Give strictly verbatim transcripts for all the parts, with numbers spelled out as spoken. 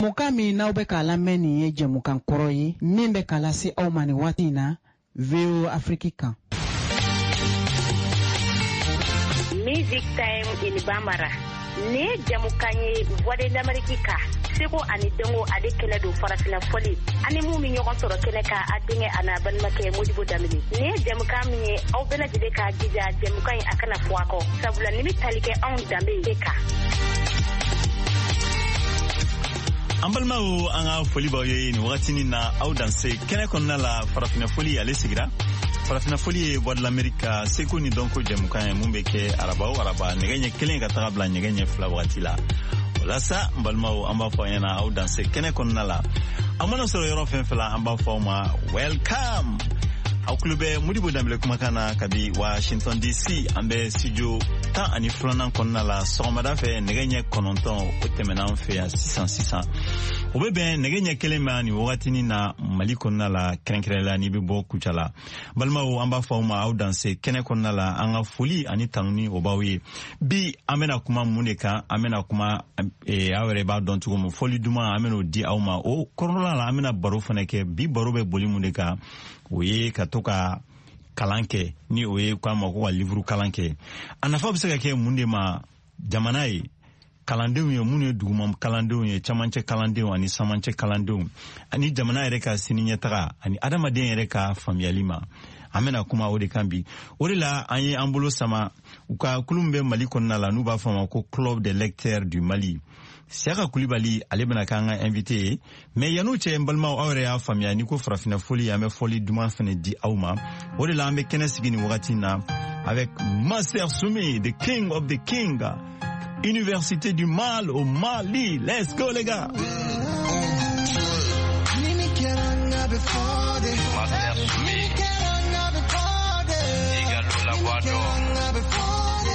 Mokami na ube kala meni ye jamukan koroyi, mimbe kala si au mani watina, V O Afrika. Music time in Bambara. Ne jamukanye voix de l'Amérique. Seko ani dongo ade kele do farafina foli. Ani mu mi nyoko soro kele ka adinge ana ban make Modibo Damini. Ne jamuka mi au bela jide ka gija jamuka akana fuako. Sabula nimi talike on dambe deka. Ambalmao anga foli ba ye ni wakati na au danse kene konna la farafina foli ale sigira. Farafina foli voix de l'Amérique seko ni donko jamuka mumbeke araba o araba negenye kele ka tabla negenye fla wakati la. Wala sa mbalmao amba fo yana au danse kene konna la. Amana soro yoro fenfela amba fo ma welcome. Au klube Modibo Damile kumakana kabi Washington D C ambe studio ta ani flana konna la somada fe negenye kononton otemena fe ya six cents six cents obebe negenye kelema ni wakati na mali konna la krenkrela ni bibo kuchala balma o amba fauma au danse kene konna la anga foli ani tanuni obawi bi amena kuma muneka amena kuma e awre ba don tugo mo foli duma amena di awma o korona la amena baro faneke bi baro be boli muneka oye katoka kalanke ni oye kwa mako wa livru kalanke anafa bisaka ke munde ma jamanayi kalandew ye munye duguma kalandew ye chamanche kalandew ani samanche kalandew ani jamana yere ka sininya taga ani adama den yere ka famiyalima amena kuma ode kambi ode la anye ambulo sama uka kulumbe Mali konna la nuba fama ko club des lecteurs du Mali. Siaka Koulibaly alebana kanga invité mais yanu che mbalma awre ya famia ni ko frafina foli ya me foli duma fene di awma ode la ambe kene sigini wakati na avec Master Soumi, the king of the king, Université du Mal au Mali. Let's go les gars. Master Soumi, Igalo la voix d'or.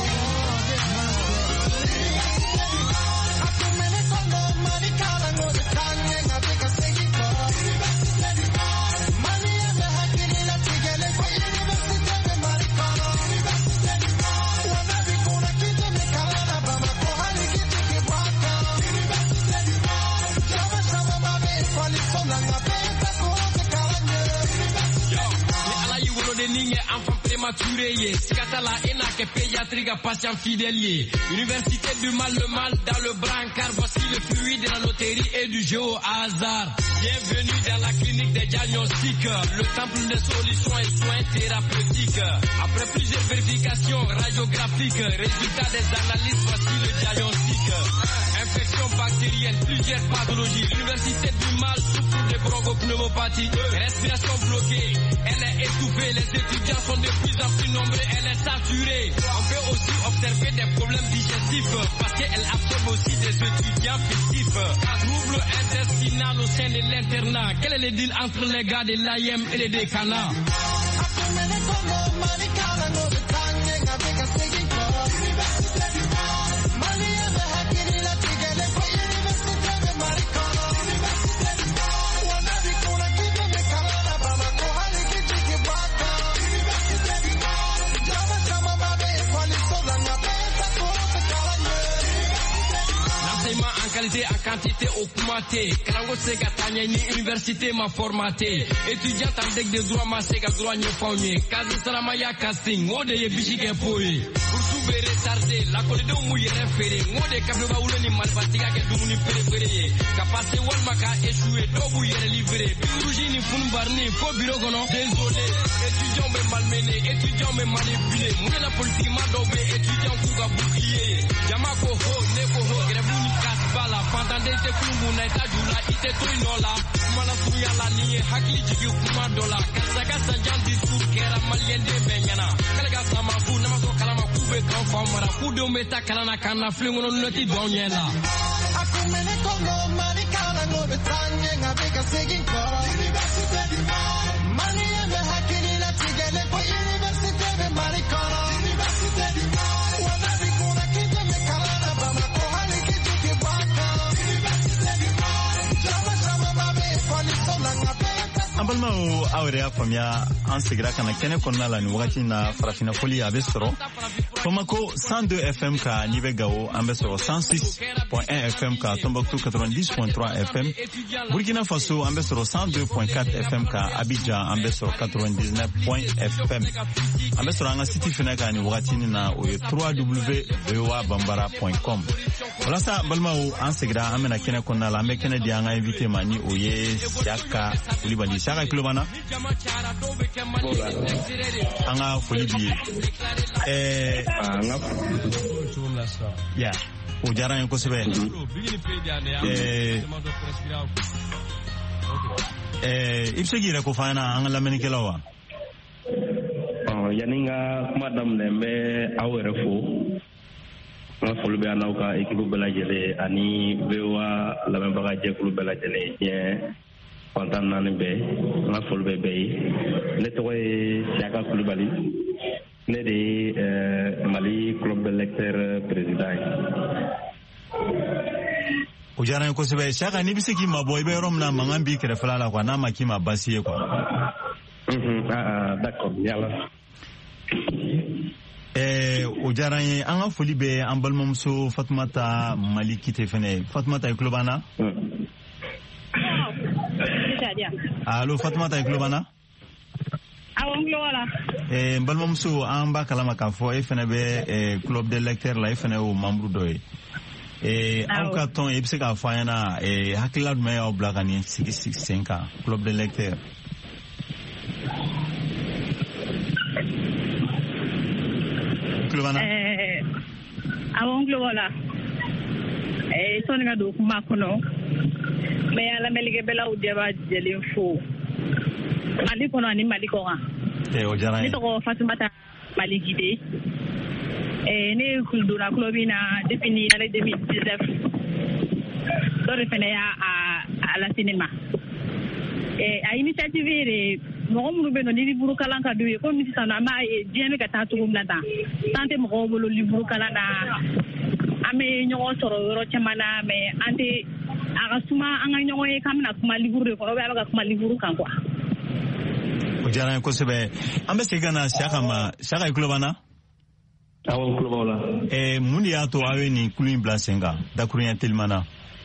Prématuré, Sikatala Enake pédiatrique patient fidèle. Université du mal, le mal dans le brancard. Voici le fluide de la loterie et du jeu au hasard. Bienvenue dans la clinique des diagnostics, le temple des solutions et soins thérapeutiques. Après plusieurs vérifications radiographiques, résultats des analyses, voici le diagnostic. Infection bactérienne, plusieurs pathologies. L'université du mal souffre de bronchopneumopathie. Respiration bloquée, elle est étouffée. Les étudiants sont de plus en plus nombreux, elle est saturée. On peut aussi observer des problèmes digestifs parce qu'elle absorbe aussi des étudiants fictifs. Trouble intestinal au sein de l'internat. Quel est le deal entre les gars de l'A I M et les décanats? Qualité en quantité augmentée. Karango sega tanya ni université m'a formaté. Étudiant en deck de droit ma sega droit nye faunye. Kazi salama ya casting. Ngode ye bishike poe. Pour souver retardé. La kole de umu ye référé. Ngode kafe ba ule ni malfatiga ke dumuni préféré. Kapase wal maka échoué. Dobu ye livré. Biuruji ni funbarni. Fo bureau gono. Désolé. Étudiant me malmené. Étudiant me manipulé. Mouye la politique ma dobe. Étudiant kuga bouclier. Jamako ho. Neko ho. Grebu ni kas bala. Fantande te kungu na ita jula. Ite to inola. Mana suya la niye. Hakili jigi kuma dola. Kasaka sanjan discours. Kera malien de benyana. Kalega sama fu. Namaso kalama kube kan famara. Kude umeta kalana kana. Flingo no noti donyela. Akumene kongo mani kala no betanye. Ngabeka segin ko. Université du Mal. Mani eme hakili na tigele. Kwa Université de Marikana. Université du Mal. Wanabi kuna kite me kalana. Bama kohali kite kibaka. Université du Mal. Jama jama babe. Kwali sola ngapeta. Ambalma o awre ya famia an sigira kana kene konna la ni wakati na farafina foli abe soro Bamako cent deux F M ka Nibegao ambassador cent six point un F M ka Tombouctou quatre-vingt-dix point trois F M, Burkina Faso ambassador cent deux point quatre F M ka Abidjan ambassador quatre-vingt-dix-neuf point F M, ambassador anga siti fenaka ni wakatini na oye w w w point v o a bambara point com. Wala sa balma o ansegra amena kene konna la mekene di anga invité mani oye Siaka Kulibali. Siaka Kulibana anga Folibi eh anga ya o jara en ko sebe eh eh ibsegira ko fana anga la menikela wa oh yaninga madam lembe awere fo ma Folibi anauka ekibu belajele ani bewa la membaga je kulu belajele ye kontaan naa ne be ma Folibi be ne toy Siaka Kulibali ne de Mali club de lecteur président o jara ko sebe Siaka ni bisiki maboy be rom na mangambi kere fala kwa na makima basiye kwa mhm ah d'accord yalla eh o jara yi anga Folibi an balmamso Fatmata Maliki te fene Fatmata Kulibana allo Fatmata Kulibana awonglo wala eh balmamso an ba kalama ka fo e fene be eh club de lecteur la e fene o membre doy eh au ka ton e psika fayana eh hakila me o blaka ni six six cinq club de lecteur Kulibana eh awonglo wala eh songa do kuma kono me ala melige bela ujeba jelinfo Mali kono ani Mali ko ha eh o jara ni to ko Fatmata Maliki de eh ne kulduna klubina depuis l'année deux mille dix-neuf do refene ya a à la cinéma eh a initiative re mo mo be no ni liburu kala ka do ko mi sana ma e bien ka ta to na da tante mo ko bolo liburu kala na ame nyogo soro ro chamana me ante aga suma anga nyogo e kamna kuma liburu ko be aga kuma liburu kan kwa o jara ko sebe ambe segana Siaka ma Siaka Kulibana awon Kulibala eh mundi ya to awe ni kulin blasenga da kunya telmana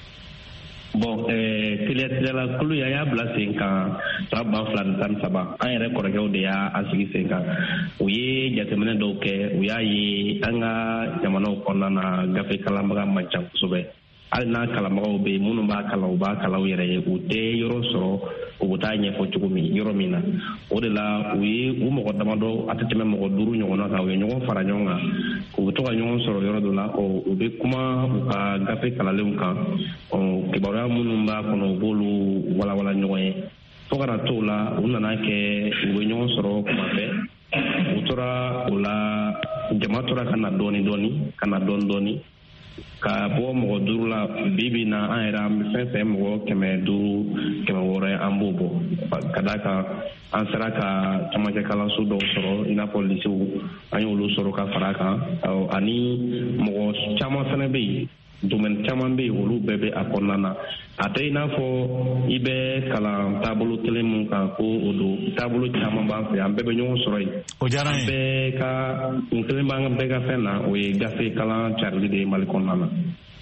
bon eh tele kulu ya ya blasenga saba flan tan saba an yɛrɛ kɔrɔkɛw de y'a asigi sen kan u ye jateminɛ dɔw kɛ u y'a ye an ka jamanaw kɔnɔna na gafe kalanbaga man ca kosɛbɛ hali n'a kalanbagaw bɛ yen minnu b'a kalan u b'a kalan u yɛrɛ ye u tɛ yɔrɔ sɔrɔ u bɛ taa ɲɛfɔ cogo min yɔrɔ min na o de la u ye u mɔgɔ damadɔ a tɛ tɛmɛ mɔgɔ duuru ɲɔgɔnna kan u ye ɲɔgɔn fara ɲɔgɔn kan u bɛ to ka ɲɔgɔn sɔrɔ yɔrɔ dɔ la u bɛ kuma u ka gafe kalanlenw kan kibaruya minnu b'a kɔnɔ u b'olu walawala ɲɔgɔn ye fo kana to la u nana kɛ u bɛ ɲɔgɔn sɔrɔ kuma fɛ u tora o la jama tora ka na dɔɔni dɔɔni ka na dɔɔni dɔɔni ka bɔ mɔgɔ duuru la bibi na an yɛrɛ an bɛ fɛn fɛn mɔgɔ kɛmɛ duuru kɛmɛ wɔɔrɔ an b'o bɔ ka d'a kan an sera ka camancɛ kalanso dɔw sɔrɔ i n'a fɔ lisew an y'olu sɔrɔ ka fara kan ani mɔgɔ caman fana bɛ yen domaine caman bɛ yen olu bɛɛ bɛ a kɔnɔna na a tɛ i n'a fɔ i bɛ kalan taabolo kelen mun kan ko o don taabolo caman b'an fɛ an bɛɛ bɛ ɲɔgɔn sɔrɔ yen o diyara n ye bɛɛ ka kun kelen b'an bɛɛ ka fɛn na o ye gafe kalan carili de ye Mali kɔnɔna na.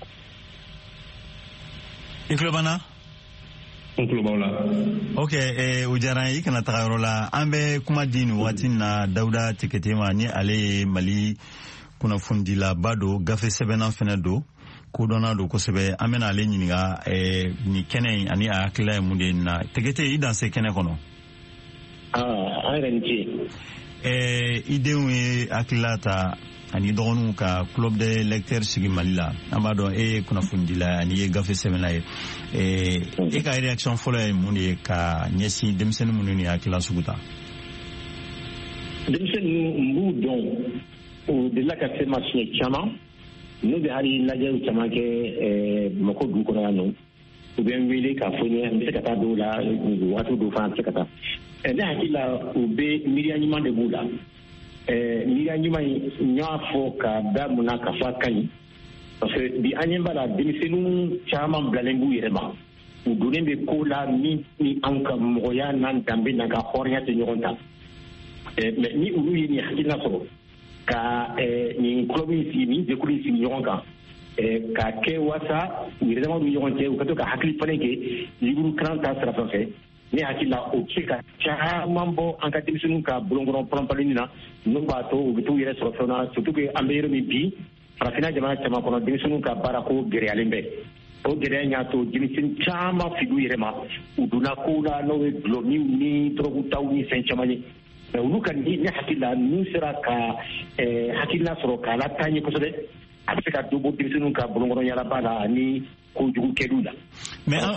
i tulo b'an na. n tulo b'aw la. ok eh, o diyara n ye i kana taga yɔrɔ la an bɛ kuma di nin wagati na Dawuda Tekete ma ni ale ye Mali kunnafonidilaba don gafe sɛbɛnna fana don kodɔnna don kosɛbɛ an bɛna ale ɲininka eh, ni kɛnɛ in ani a hakilila ye mun de ye na Tekete i danse kɛnɛ kɔnɔ. aa an yɛrɛ ni ce. eh, i denw ye hakilila ta ani dɔgɔninw ka club de lecteur sigi Mali la an b'a dɔn e ye kunnafonidila ani ye gafe sɛbɛnna ye eh, e ka réaction fɔlɔ ye mun de ye ka ɲɛsin denmisɛnnin minnu ni hakilila sugu ta. denmisɛnnin n b'u dɔn o delila ka se ma siɲɛ caman n'u bɛ hali lajɛw caman kɛ Bamakɔ dugu kɔnɔ yan nɔ u bɛ n wele k'a fɔ n ye n bɛ se ka taa dɔw la waati dɔw fana tɛ se ka taa ne hakili la u bɛ miiriya ɲuman de b'u la miiriya ɲuman in n y'a fɔ ka da mun na k'a fɔ a ka ɲi parce que bi an ɲɛ b'a la denmisɛnninw caman bilalen b'u yɛrɛ ma u donnen bɛ ko la min ni an ka mɔgɔya n'an danbe n'an ka hɔrɔnya tɛ ɲɔgɔn ta mais ni olu ye nin hakilina sɔrɔ ka nin club in sigi nin jɛkulu in sigi ɲɔgɔn kan ka kɛ wasa u yɛrɛdama ni ɲɔgɔn cɛ u ka to ka hakili fana kɛ livre kalan ta sira fɛ ne hakili la o bɛ se ka caman bɔ an ka denmisɛnninw ka bolonkɔrɔ pɔnpɔnni na n'o b'a to u bɛ t'u yɛrɛ sɔrɔ fɛn na surtout que an bɛ yɔrɔ min bi farafinna jamana caman kɔnɔ denmisɛnninw ka baara ko gɛlɛyalen bɛ o gɛlɛya y'a to denmisɛnnin caman fili u yɛrɛ ma u donna kow la n'o ye dulɔmiw ni dɔrɔgutaw ni fɛn caman ye mɛ olu ka ni ne hakili la n'u sera ka hakilina sɔrɔ k'a la taa ɲɛ kosɛbɛ a bɛ se ka dɔ bɔ denmisɛnninw ka bolonkɔrɔ yalaba la ani kojugu kɛliw la. Mais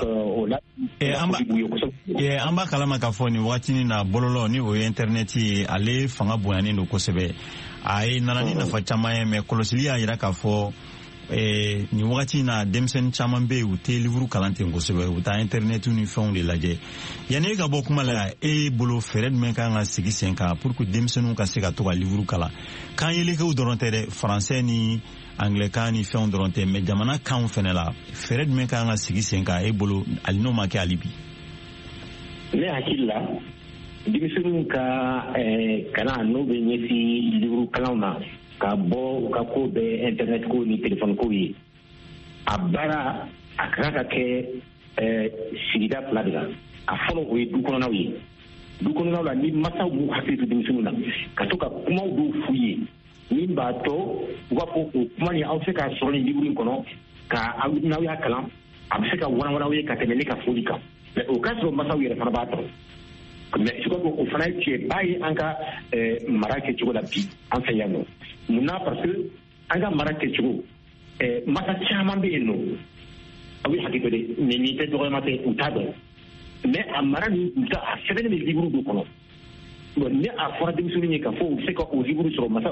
an b'a kalama k'a fɔ nin waatinin na bɔlɔlɔ ni o ye internet ye ale fanga bonyanen don kosɛbɛ a ye nana ni nafa caman ye mais kɔlɔsili y'a jira k'a fɔ nin wagati na denmisɛnnin caman bɛ yen u tɛ livre kalan ten kosɛbɛ u taa internet ni fɛnw de lajɛ yanni e ka bɔ kuma la e bolo fɛɛrɛ jumɛn kan ka sigi sen kan pour que denmisɛnninw ka se ka to ka livre kalan kan yelikew dɔrɔn tɛ dɛ français ni anglais ni fɛnw dɔrɔn tɛ mais jamana kanw fɛnɛ la fɛɛrɛ jumɛn kan ka sigi sen kan e bolo hali n'o ma kɛ hali bi. ne hakili la denmisɛnninw ka kalan n'o bɛ ɲɛsin livre kalanw na ka bɔ u ka ko bɛɛ internet ko ni téléphone ko ye a baara a ka ka kɛ sigida fila de la a fɔlɔ o ye du kɔnɔnaw ye du kɔnɔnaw la ni masaw b'u hakili to denmisɛnninw na ka to ka kumaw dɔw f'u ye min b'a to u b'a fɔ o kuma ni aw bɛ se k'a sɔrɔ nin livre in kɔnɔ ka aw n'aw y'a kalan a bɛ se ka warawara aw ye ka tɛmɛ ne ka foli kan mais o k'a sɔrɔ masaw yɛrɛ fana b'a dɔn mais je crois que o fana ye tiɲɛba ye an ka mara kɛcogo la bi an fɛ yan nɔ munna parce que an ka mara kɛcogo masa caman bɛ yen nɔ aw bɛ hakili to de nin nin tɛ dɔgɔyama tɛ u t'a dɔn mais a mara nin a sɛbɛnnen bɛ livre dɔ kɔnɔ bon ne a fɔra denmisɛnninw ye k'a fɔ u bɛ se ka o livre sɔrɔ masa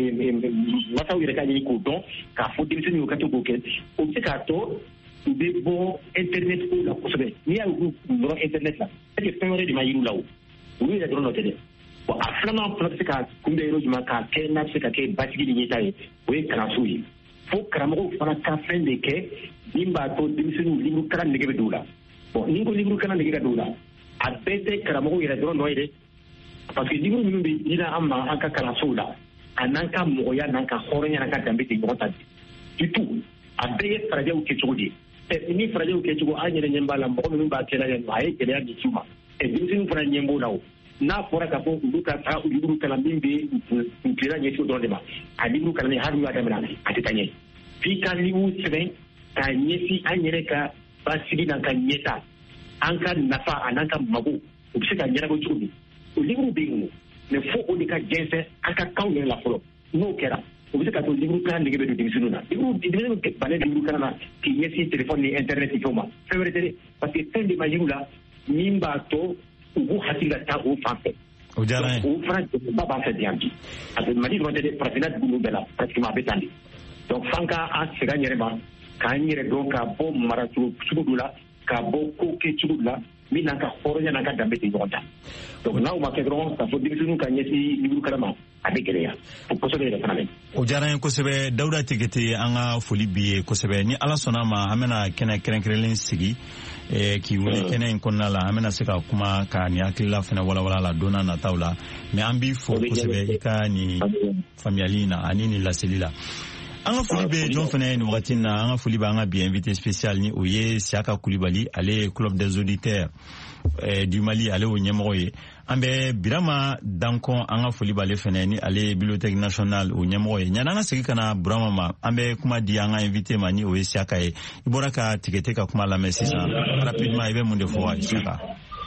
masaw yɛrɛ ka ɲini k'o dɔn k'a fɔ denmisɛnninw ka to k'o kɛ o bɛ se k'a to u bɛ bɔ internet ko la kosɛbɛ n'i y'a y'u dɔrɔn internet la est ce que fɛn wɛrɛ de ma yir'u la o olu yɛrɛ dɔrɔn nɔ tɛ dɛ bon a filanan fana bɛ se ka kunbɛn yɔrɔ jumɛn k'a kɛ n'a bɛ se ka kɛ basigi ni ɲɛta ye o ye kalanso ye fo karamɔgɔw fana ka fɛn de kɛ min b'a to denmisɛnninw livre kalan nege bɛ don u la bon ni ko livre kalan nege ka don u la a bɛɛ tɛ karamɔgɔw yɛrɛ dɔrɔn nɔ ye dɛ parce que livre minnu bɛ dira an ma an ka kalansow la a n'an ka mɔgɔya n'an ka hɔrɔnya n'an ka danbe tɛ ɲɔgɔn ta surtout a bɛɛ ye farajɛw kɛcogo de ye ni farajɛw kɛcogo an yɛrɛ ɲɛ b'a la mɔgɔ minnu b'a kɛla yan nɔ a ye gɛlɛya di s'u ma denmisɛnninw fana ɲɛ b'o la o n'a fɔra k'a fɔ olu ka taa livre kalan min bɛ u tilela ɲɛsin dɔrɔn de ma a livre kalan hali n'u y'a daminɛ a tɛ taa ɲɛ f'i ka livre sɛbɛn k'a ɲɛsin an yɛrɛ ka basigi n'an ka ɲɛta an ka nafa a n'an ka mago u bɛ se ka ɲɛnabɔ cogo min o livre bɛ yen mais fo o de ka jɛnsɛn an ka kanw yɛrɛ la fɔlɔ n'o kɛra o bɛ se ka to livre kalan nege bɛ don denmisɛnninw na denmisɛnninw bannen livre kalan na k'i ɲɛsin téléphone ni internet fɛnw ma fɛn wɛrɛ tɛ dɛ parce que fɛn de ma yir'u la min b'a to u b'u hakili la taa o fan fɛ o diyara n ye o fana ba b'an fɛ yan bi parce que mali dɔrɔn tɛ dɛ farafinna dugu ninnu bɛɛ la pratiquement a bɛ tan de donc f'an k'an segin an yɛrɛ ma k'an yɛrɛ dɔn ka bɔ maracogo sugu dɔ la ka bɔ ko kɛcogo dɔ la min n'an ka hɔrɔnya n'an ka danbe tɛ ɲɔgɔn ta donc n'aw ma kɛ dɔrɔn k'a fɔ denmisɛnninw ka ɲɛsin livre kalan ma a bɛ gɛlɛya o kosɛbɛ yɛrɛ fana bɛ o diyara n ye kosɛbɛ dawuda tigete an ka foli b'i ye kosɛbɛ ni ala sɔnna ma an bɛna kɛnɛ kɛrɛnkɛrɛnlen sigi k'i wele kɛnɛ in kɔnɔna la an bɛna se ka kuma ka nin hakilila fana walawala la don n'a nataw la mais an b'i fo kosɛbɛ i ka nin faamuyali na ani nin laseli la an ka foli bɛ jɔn fana ye nin wagati na an ka foli bɛ an ka bi invité spécial ni o ye Siaka Kulibali ale ye club des auditeurs du Mali ale y'o ɲɛmɔgɔ ye an bɛ Birama Dankɔn an ka foli b'ale fana ni ale ye bibliothèque nationale o ɲɛmɔgɔ ye yanni an ka segin ka na Burama ma an bɛ kuma di an ka invité ma ni o ye Siaka ye i bɔra ka tigɛte ka kuma lamɛn sisan rapidement i bɛ mun de fɔ Siaka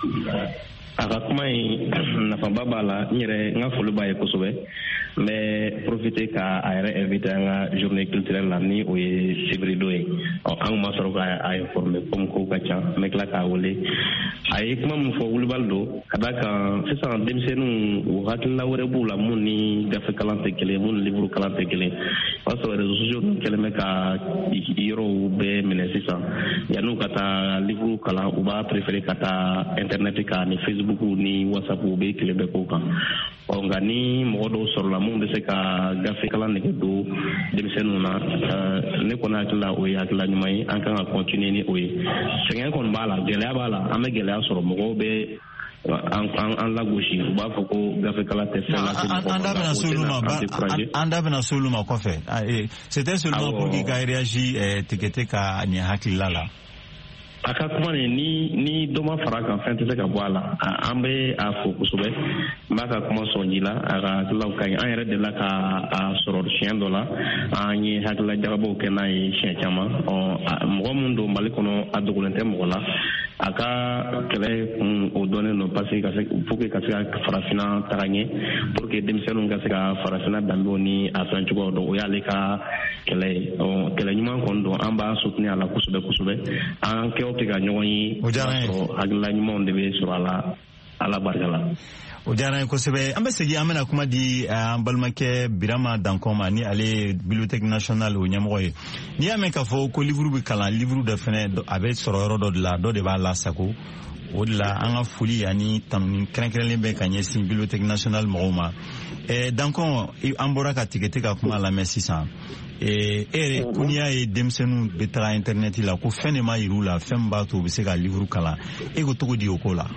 a ka kuma in nafaba b'a la n yɛrɛ n ka foli b'a ye kosɛbɛ n bɛ profiter ka a yɛrɛ invité an ka journée culturelle la ni o ye Sibirido ye ɔ an ma sɔrɔ k'a informer comme kow ka ca n bɛ tila k'a wele a ye kuma min fɔ wulibali don ka d'a kan sisan denmisɛnninw u hakilina wɛrɛ b'u la mun ni gafe kalan tɛ kelen mun ni livre kalan tɛ kelen o y'a sɔrɔ réseaux sociaux ninnu kɛlen bɛ ka yɔrɔw bɛɛ minɛ sisan yan'u ka taa livre kalan u b'a préférer ka taa internet kan ni Facebook ni WhatsApp u bɛ tile bɛɛ k'o kan ɔ nka ni mɔgɔ dɔw sɔrɔla mun bɛ se ka gafe kalan nege don denmisɛnninw na ne kɔni hakili la o ye hakilila ɲuman ye an kan ka continuer ni o ye sɛgɛn kɔni b'a la gɛlɛya b'a la an bɛ gɛlɛya sɔrɔ mɔgɔw bɛ an lagosi u b'a fɔ ko gafekala tɛ fɛn lase mɔgɔ ma. An da bɛna s'olu ma an da bɛna s'olu ma kɔfɛ c'était seulement pour que ka réagi tigɛte ka nin hakilila la. A ka kuma nin ni ni dɔ ma fara kan fɛn tɛ se ka bɔ a la an bɛ a fo kosɛbɛ n b'a ka kuma sɔnji la a ka hakililaw ka ɲi an yɛrɛ delila ka a sɔrɔ siɲɛ dɔ la an ye hakilila jagabaw kɛ n'a ye siɲɛ caman mɔgɔ min don Mali kɔnɔ a dogolen tɛ mɔgɔ la a ka kɛlɛ kun o dɔnnen don parce que pour que ka se ka farafina taga ɲɛ pour que denmisɛnninw ka se ka farafina danbew ni a fɛn cogoyaw dɔn o y'ale ka kɛlɛ ye kɛlɛ ɲuman kɔni don an b'a soutenir a la kosɛbɛ kosɛbɛ an kɛ tɛ ka ɲɔgɔn ye o diyara n ye hakilila ɲumanw de bɛ sɔrɔ a la ala barika la. O diyara n ye kosɛbɛ an bɛ segin an bɛna kuma di an balimakɛ Birama Dankɔ ma ni ale ye bibliothèque nationale o ɲɛmɔgɔ ye n'i y'a mɛn k'a fɔ ko livre bɛ kalan livre dɔ fɛnɛ a bɛ sɔrɔ yɔrɔ dɔ de la dɔ de b'a lasago o de la an ka foli ani tanuni kɛrɛnkɛrɛnlen bɛ ka ɲɛsin bibliothèque nationale mɔgɔw ma Dankɔ an bɔra ka tigɛte ka kuma lamɛn sisan e yɛrɛ ko n'i y'a ye denmisɛnninw bɛ taga internet la ko fɛn de ma yir'u la fɛn min b'a to u bɛ se ka livre kalan e ko cogo di o ko la.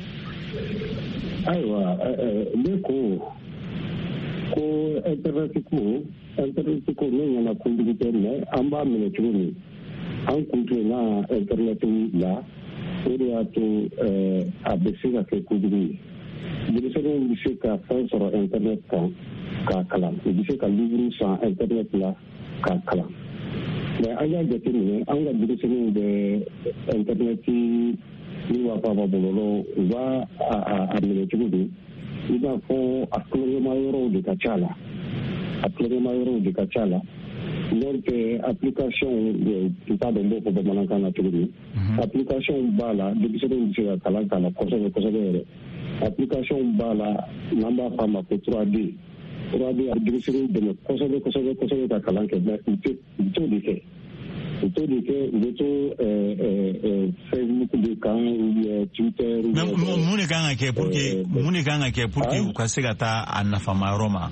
Ayiwa ne ko ko internet ko internet ko ne ɲɛna kojugu tɛ mɛ an b'a minɛ cogo min an kun tunna internet la o de y'a to a bɛ se ka kɛ kojugu ye denmisɛnninw bɛ se ka fɛn sɔrɔ internet kan k'a kalan u bɛ se ka livre san internet la k'a kalan mɛ an y'a jateminɛ an ka denmisɛnninw bɛ internet ni b'a fɔ a ma bɔlɔlɔ u b'a a minɛ cogo di i b'a fɔ a kulonkɛma yɔrɔw de ka ca la a kulonkɛma yɔrɔw de ka ca la donc application n t'a dɔn n b'o fɔ bamanankan na cogo di application b'a la denmisɛnninw bɛ se ka kalan k'a la kosɛbɛ kosɛbɛ yɛrɛ application b'a la n'an b'a fɔ a ma ko trois D trois D a bɛ denmisɛnninw dɛmɛ kosɛbɛ kosɛbɛ kosɛbɛ ka kalan kɛ mɛ u tɛ u t'o de kɛ u t'o de kɛ u bɛ to Facebook de kan ou Twitter. mais mun de kan ka kɛ pour que mun de kan ka kɛ pour que u ka se ka taa a nafama yɔrɔ ma.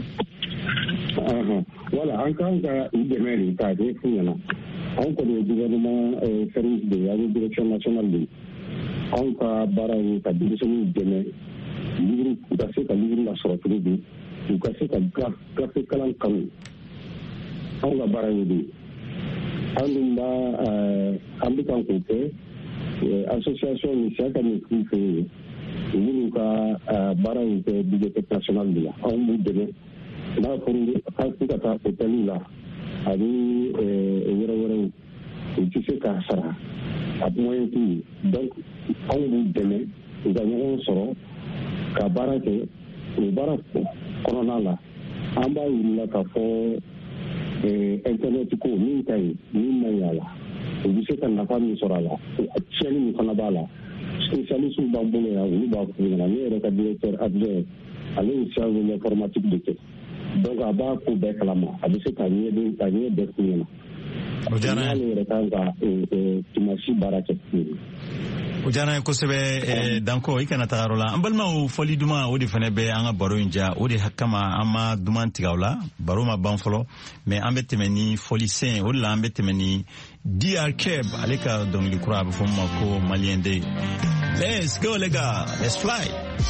Voilà, an kan ka u dɛmɛ de k'a kɛ fu ɲɛna anw kɔni ye gouvernement service de ye an ye direction nationale de ye anw ka baara ye ka denmisɛnninw dɛmɛ livre u ka se ka livre lasɔrɔ cogo di u ka se ka gafe kalan kanu anw ka baara ye de ye an dun b'a an bɛ kan k'o kɛ association min siya ka nin k'u fɛ yen minnu ka baara in kɛ bibliothèque nationale de la anw b'u dɛmɛ n'a fɔra k'u ka taa hôtel la ani yɔrɔ wɛrɛw u tɛ se k'a sara a moyen t'u ye donc anw b'u dɛmɛ u ka ɲɔgɔn sɔrɔ ka baara kɛ o baara kɔnɔna la an b'a yir'u la k'a fɔ internet ko min ka ɲi min man ɲi a la u bɛ se ka nafa min sɔrɔ a la tiɲɛni min fana b'a la spécialistes b'an bolo yan olu b'a fɔ ɲɛna ne yɛrɛ ka directeur adjoint ale ye science de l'informatique de kɛ donc a b'a ko bɛɛ kalama a bɛ se ka ɲɛ ka ɲɛ bɛɛ f'u ɲɛna o diyara n ye n'ale yɛrɛ kan ka tumasi baara kɛ o diyara n ye kosɛbɛ Dankɔ i kana taga yɔrɔ la an balimaw fɔli duman o de fana bɛ an ka baro in diya o de kama an ma duman tigɛ o la baro ma ban fɔlɔ mais an bɛ tɛmɛ ni fɔli sen o de la an bɛ tɛmɛ ni D R Keb ale ka dɔnkili kura a bɛ fɔ min ma ko Malien Day. Let's go les gars, let's fly.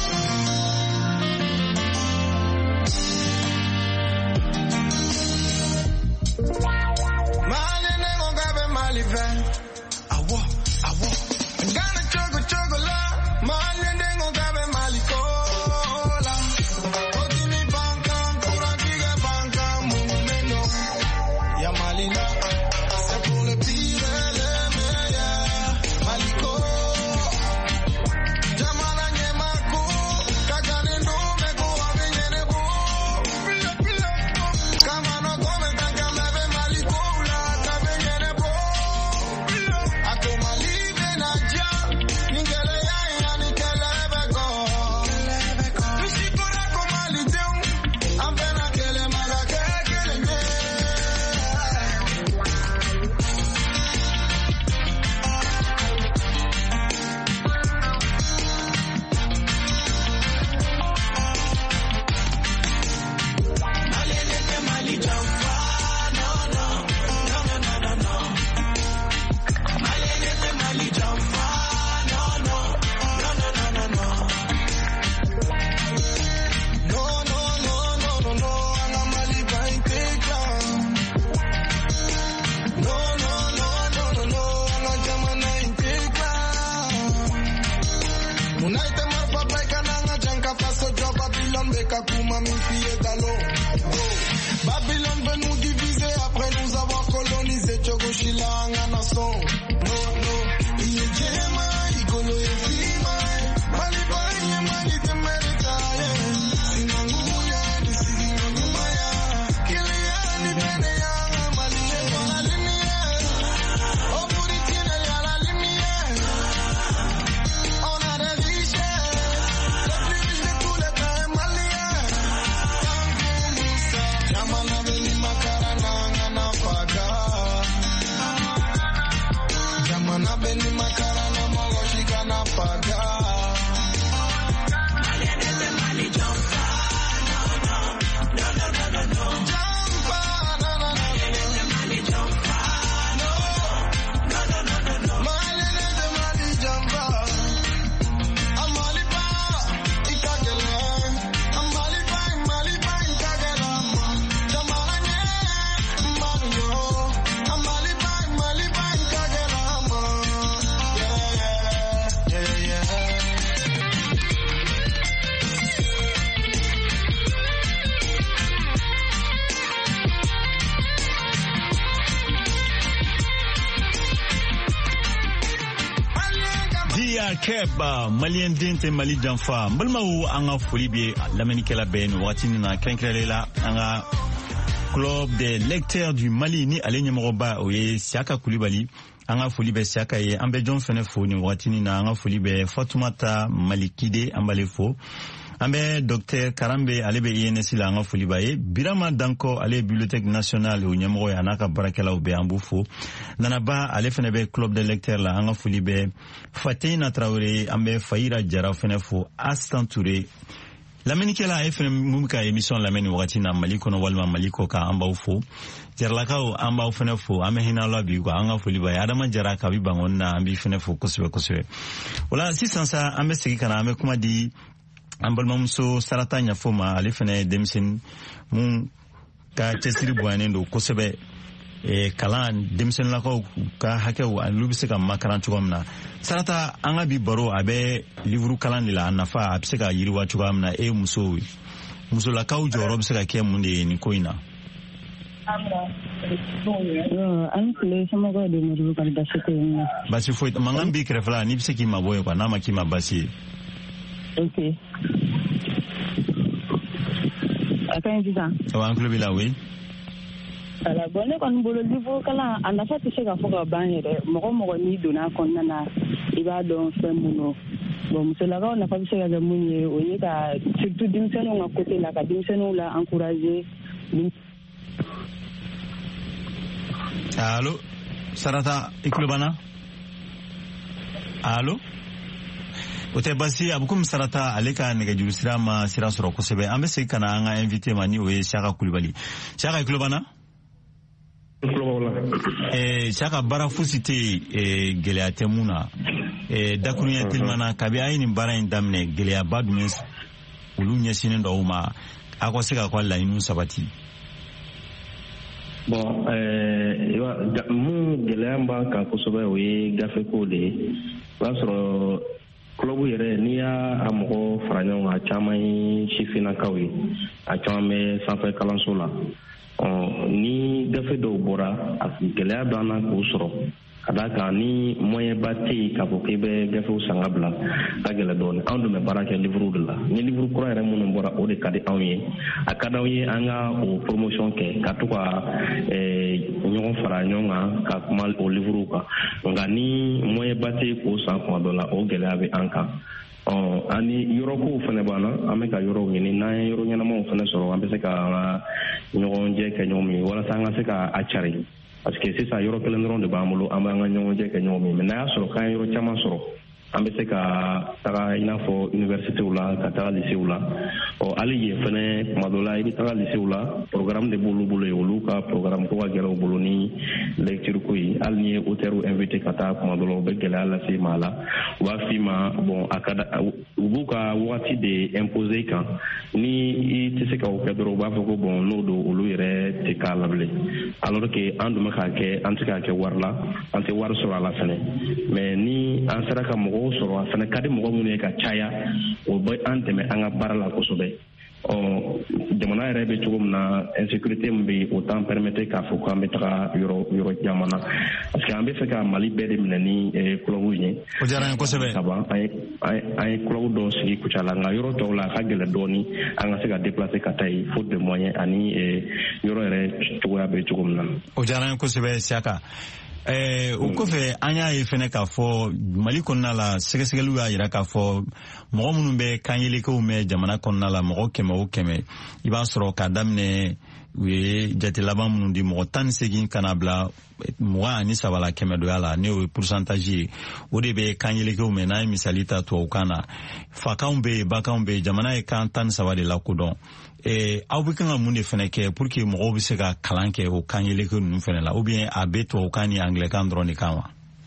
Awo, awo, Ghana choco chocolate, Malien Day go gabe malikola. Otini banka, kurangiga banka, mumeno. Ya malina, c'est pour le pire, le meilleur. Maliko, Jamala Nyemako, Kaka Kakuma, mi fille galon. Babylone veut nous diviser après nous avoir colonisé. Chogoshila, Anganason. No, no, Iyejema, Igolo, Efima, Malibanya, Malite, Meritaye. Sinanguya, Nisinangumaya, Kilia, Nibeneya, Maliye, la lumière. Au bout du tunnel, y a la lumière. On a des richesses, le plus riche de tous les temps est malien. Kangusa, Yamana, Beni, Makarana, Nganafaga. Yamana, Beni, Makarana, Mogoshika, Nafaga. Keba Malien Dente Mali Janfa Balmaou anga folibe lamenikela ben watini na krenkrelela anga club des lecteurs du Mali ni alenya moroba oye Siaka Koulibaly anga folibe Siaka ye ambe John Fenefo ni watini na anga folibe Fatoumata Malikide ambalefo ambe docteur Karambe alebe I N S la anga folibaye Birama Danko ale bibliothèque nationale o nyamro ya naka barakela o be ambufo nanaba ale fenebe club de lecteurs la anga folibe Fatina Traoré ambe Faira Jara fenefo Astan Touré lamenikela F M mumka émission lameni wakati na Maliko no walma Maliko ka amba ufo jarlakao amba fenefo ame hina labi ko anga folibaye adama jara ka bi bangonna ambi fenefo koswe koswe wala sisansa ambe sigi kana ame kuma di ambal mamso sarata nya foma ale fene demsin mun ka chesiri buane ndo kosebe e kalan demsin la ko ka hakew an lubise ka makarantu komna sarata anga bi baro abe livru kalan la nafa abse ka yiri wachu komna e muso muso la ka ujoro bse ka ke munde ni koina amra yo an kule sama go de muru kal basete basi foi mangambi krefla ni bse ki maboye kwa nama ki mabasi. Okay. Akan jisa. Awan klubi la oui. Ala bonne kon bolo livre kala anda fa tse ka foka banere mo mo ni dona kon nana iba don femuno. Bon musela ka na fa tse ka munye o ye ka surtout dimseno nga côté la ka dimseno la encourager. Allô Sarata iklubana. Allô Ote basi abukum sarata aleka nega jurusira ma sira soro kosebe ambe se kana anga invité mani oye Siaka Koulibaly Siaka Iklobana eh Siaka bara fusite eh gelea temuna eh dakunya tilmana kabi ayini bara indamne gelea badumens ulunya sinen do uma akoseka kwa la inu sabati bon eh mu gelea mba ka kosobe oye gafe kode basro club yɛrɛ n'i y'a a mɔgɔ fara ɲɔgɔn kan a caman ye sifinnakaw ye a caman bɛ sanfɛ kalanso la ni gafe dɔw bɔra a gɛlɛya b'an na k'o sɔrɔ ka d'a kan ni moyɛnba tɛ yen k'a fɔ k'i bɛ gafew san ka bila ka gɛlɛ dɔɔni anw dun bɛ baara kɛ livre de la ni livre kura yɛrɛ minnu bɔra o de ka di anw ye a ka d'anw ye an ka o promotion kɛ ka to ka ɲɔgɔn fara ɲɔgɔn kan ka kuma o livre kan nka ni moyɛnba tɛ yen k'o san kuma dɔ la o gɛlɛya bɛ an kan ani yɔrɔkow fana b'an na an bɛ ka yɔrɔw ɲini n'an ye yɔrɔ ɲɛnamaw fana sɔrɔ an bɛ se ka an ka ɲɔgɔnjɛ kɛ ɲɔgɔn min walasa an ka se ka a cari parce que sisan yɔrɔ kelen dɔrɔn de b'an bolo an b'an ka ɲɔgɔnjɛ kɛ ɲɔgɔn min mais n'a y'a sɔrɔ k'an ye yɔrɔ caman sɔrɔ an bɛ se ka taga i n'a fɔ universitéw la ka taga lycéw la ɔ hali yen fɛnɛ tuma dɔ la i bɛ taga lycéw la programme de b'olu bolo yen olu ka programme ko ka gɛlɛn u bolo ni lecture ko ye hali ni ye auteur invité ka taa tuma dɔ la u bɛ gɛlɛya lase ma a la u b'a f'i ma bon a ka da u b'u ka wagati de imposer i kan ni i tɛ se ka o kɛ dɔrɔn u b'a fɔ ko bon n'o don olu yɛrɛ tɛ k'a la bilen alors que an dun bɛ k'a kɛ an tɛ k'a kɛ wari la an tɛ wari sɔrɔ a la fɛnɛ mais ni an sera ka mɔgɔw sɔrɔ a fana ka di mɔgɔ minnu ye ka caya o bɛ an dɛmɛ an ka baara la kosɛbɛ ɔ jamana yɛrɛ bɛ cogo min na insécurité min bɛ o t'an permettre k'a fɔ k'an bɛ taga yɔrɔ yɔrɔ caman na parce que an bɛ fɛ ka Mali bɛɛ de minɛ ni club ye. O diyara n ye kosɛbɛ. Sabu an ye an ye club dɔw sigi Kucala nka yɔrɔ tɔw la a ka gɛlɛn dɔɔni an ka se ka déplacer ka taa yen faute de moyens ani yɔrɔ yɛrɛ cogoya bɛ cogo min na. O diyara n ye kosɛbɛ Siaka. Eh, o kɔfɛ an y'a ye fɛnɛ k'a fɔ Mali kɔnɔna la sɛgɛsɛgɛliw y'a yira k'a fɔ mɔgɔ minnu bɛ kanyelekew mɛn jamana kɔnɔna la mɔgɔ kɛmɛ o kɛmɛ i b'a sɔrɔ k'a daminɛ u ye jate laban minnu di mɔgɔ tan ni segin kana bila mɔgɔ ani saba la kɛmɛ donya la ne o ye pourcentage ye o de bɛ kanyelekew mɛn n'a ye misali ta tubabukan na fakanw bɛ yen bakanw bɛ yen jamana ye kan tan ni saba de lakodɔn. Eh, aw bɛ kan ka mun de fɛnɛ kɛ pour que mɔgɔw bɛ se ka kalan kɛ o kanyeleke ninnu fɛnɛ la ou bien a bɛ tubabukan ni anglais-kan dɔrɔn de kan wa?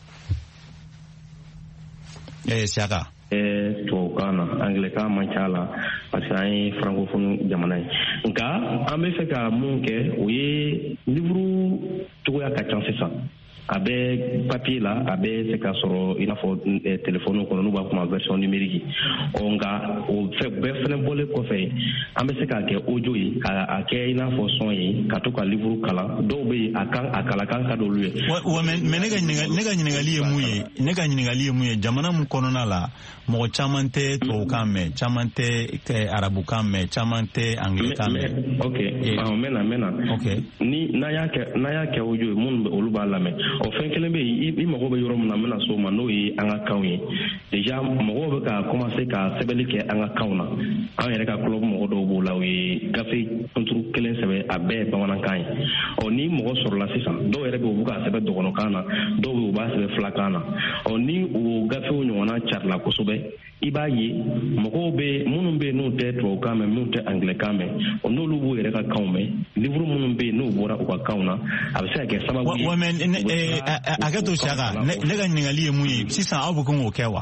Eh, Siaka. Eh, tubabukan na anglais-kan man ca la parce que an ye francophone jamana ye nka an bɛ fɛ ka mun kɛ o ye livre cogoya ka ca sisan. A bɛ papier la a bɛ se ka sɔrɔ i n'a fɔ téléphone kɔnɔ n'u b'a fɔ ma version numérique ɔ nka o bɛɛ fɛnɛ bɔlen kɔfɛ an bɛ se k'a kɛ audio ye k'a kɛ i n'a fɔ son ye ka to ka livre kalan dɔw bɛ yen a kan a kalan kan ka d'olu ye. wa mais ne ka ɲininkali ne ka ɲininkali ye mun ye ne ka ɲininkali ye mun ye jamana mun kɔnɔna la mɔgɔ caman tɛ tubabukan mɛn caman tɛ arabukan mɛn caman tɛ anglais-kan mɛn. ok ɔ n bɛ na n bɛ na. ok ni n'an y'a kɛ n'an y'a kɛ audio ye minnu bɛ olu b'a lamɛn. o fɛn kelen bɛ yen i mago bɛ yɔrɔ min na n bɛna so ma n'o ye an ka kanw ye déjà mɔgɔw bɛ ka commencer ka sɛbɛnni kɛ an ka kanw na an yɛrɛ ka club mɔgɔ dɔw b'o la o ye gafe kunturu kelen sɛbɛn a bɛɛ ye bamanankan ye ɔ ni mɔgɔ sɔrɔla sisan dɔw yɛrɛ bɛ u bɛ k'a sɛbɛn dɔgɔnɔkan na dɔw bɛ u b'a sɛbɛn filakan na ɔ ni o gafew ɲɔgɔnna carila kosɛbɛ i b'a ye mɔgɔw bɛ minnu bɛ yen n'u tɛ tubabukan mɛn minnu tɛ anglais-kan mɛn ɔ n'olu b'u yɛrɛ ka kanw mɛn livre minnu bɛ yen n'u bɔra u ka kanw na a bɛ se ka kɛ sababu ye. Hakɛto Siaka ne ka ɲininkali ye mun ye sisan aw bɛ kan k'o kɛ wa?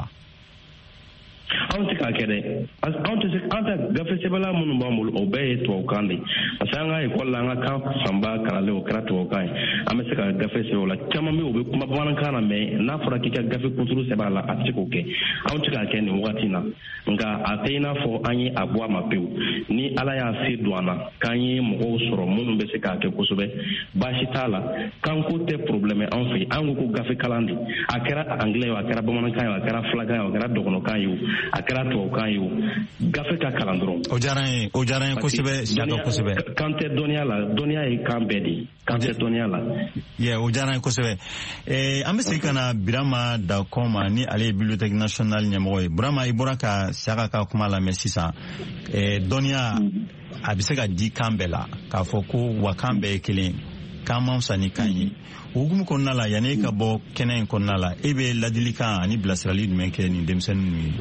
anw tɛ k'a kɛ dɛ anw tɛ se an tɛ gafe sɛbɛnla minnu b'an bolo o bɛɛ ye tubabukan de parce que an ka ekɔli la an ka kan fanba kalanlen o kɛra tubabukan ye an bɛ se ka gafe sɛbɛn o la caman bɛ yen o bɛ kuma bamanankan na mais n'a fɔra k'i ka gafe kunturu sɛbɛn a la a tɛ se k'o kɛ anw tɛ k'a kɛ nin wagati in na nka a tɛ i n'a fɔ an ye a bɔ a ma pewu ni ala y'a se don an na k'an ye mɔgɔw sɔrɔ minnu bɛ se k'a kɛ kosɛbɛ baasi t'a la kanko tɛ problème anw fɛ an ko ko gafe kalan de a kɛra anglais ye a kɛra bamanankan ye a kɛra filakan ye a kɛra dɔgɔnɔkan ye o a kɛra tubabukan ye o gafe ka kalan dɔrɔn. o diyara n ye o diyara n ye kosɛbɛ Siaka kosɛbɛ. kan tɛ dɔnniya la dɔnniya ye kan bɛɛ de ye kan tɛ dɔnniya la. ye o diyara n ye kosɛbɛ eh, an bɛ segin ka na Birama Dankɔn ma ni ale ye bibliothèque nationale ɲɛmɔgɔ ye. Birama i bɔra ka Siaka ka kuma lamɛn sisan eh, dɔnniya a bɛ se ka di kan bɛɛ la k'a fɔ ko wa kan bɛɛ ye kelen kan man fisa ni kan ye o hukumu kɔnɔna la yanni e ka bɔ kɛnɛ in kɔnɔna la e bɛ ladilikan ani bilasirali jumɛn kɛ nin denmisɛnnin ninnu ye?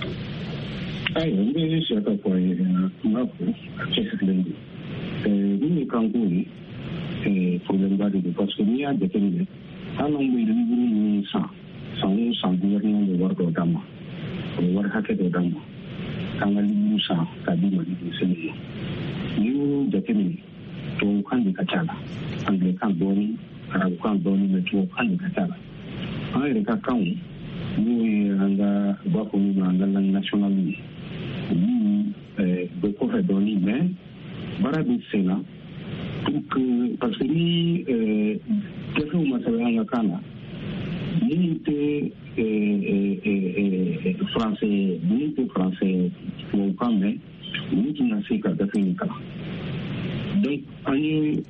ayiwa n bɛ Siaka fɔ a ye n b'a fɔ a cɛsirilen don min ye kanko ye problème ba de don parce que n'i y'a jateminɛ hali anw bɛ livre ninnu san san o san gouvernement bɛ wari dɔ d'an ma o bɛ wari hakɛ dɔ d'an ma k'an ka livre san k'a di Mali denmisɛnninw ma n'i y'o jateminɛ tubabukan de ka ca la anglais-kan dɔɔnin arabukan dɔɔnin mɛ tubabukan de ka ca la an yɛrɛ ka kanw n'o ye an ka u b'a fɔ min ma an ka langue nationale ye olu bɛ kɔfɛ dɔɔnin mais baara bɛ sen na pour que parce que ni gafew ma sɛbɛn an ka kan na minnu tɛ français minnu tɛ français tubabukan mɛn olu tɛna se ka gafe in kalan donc an ye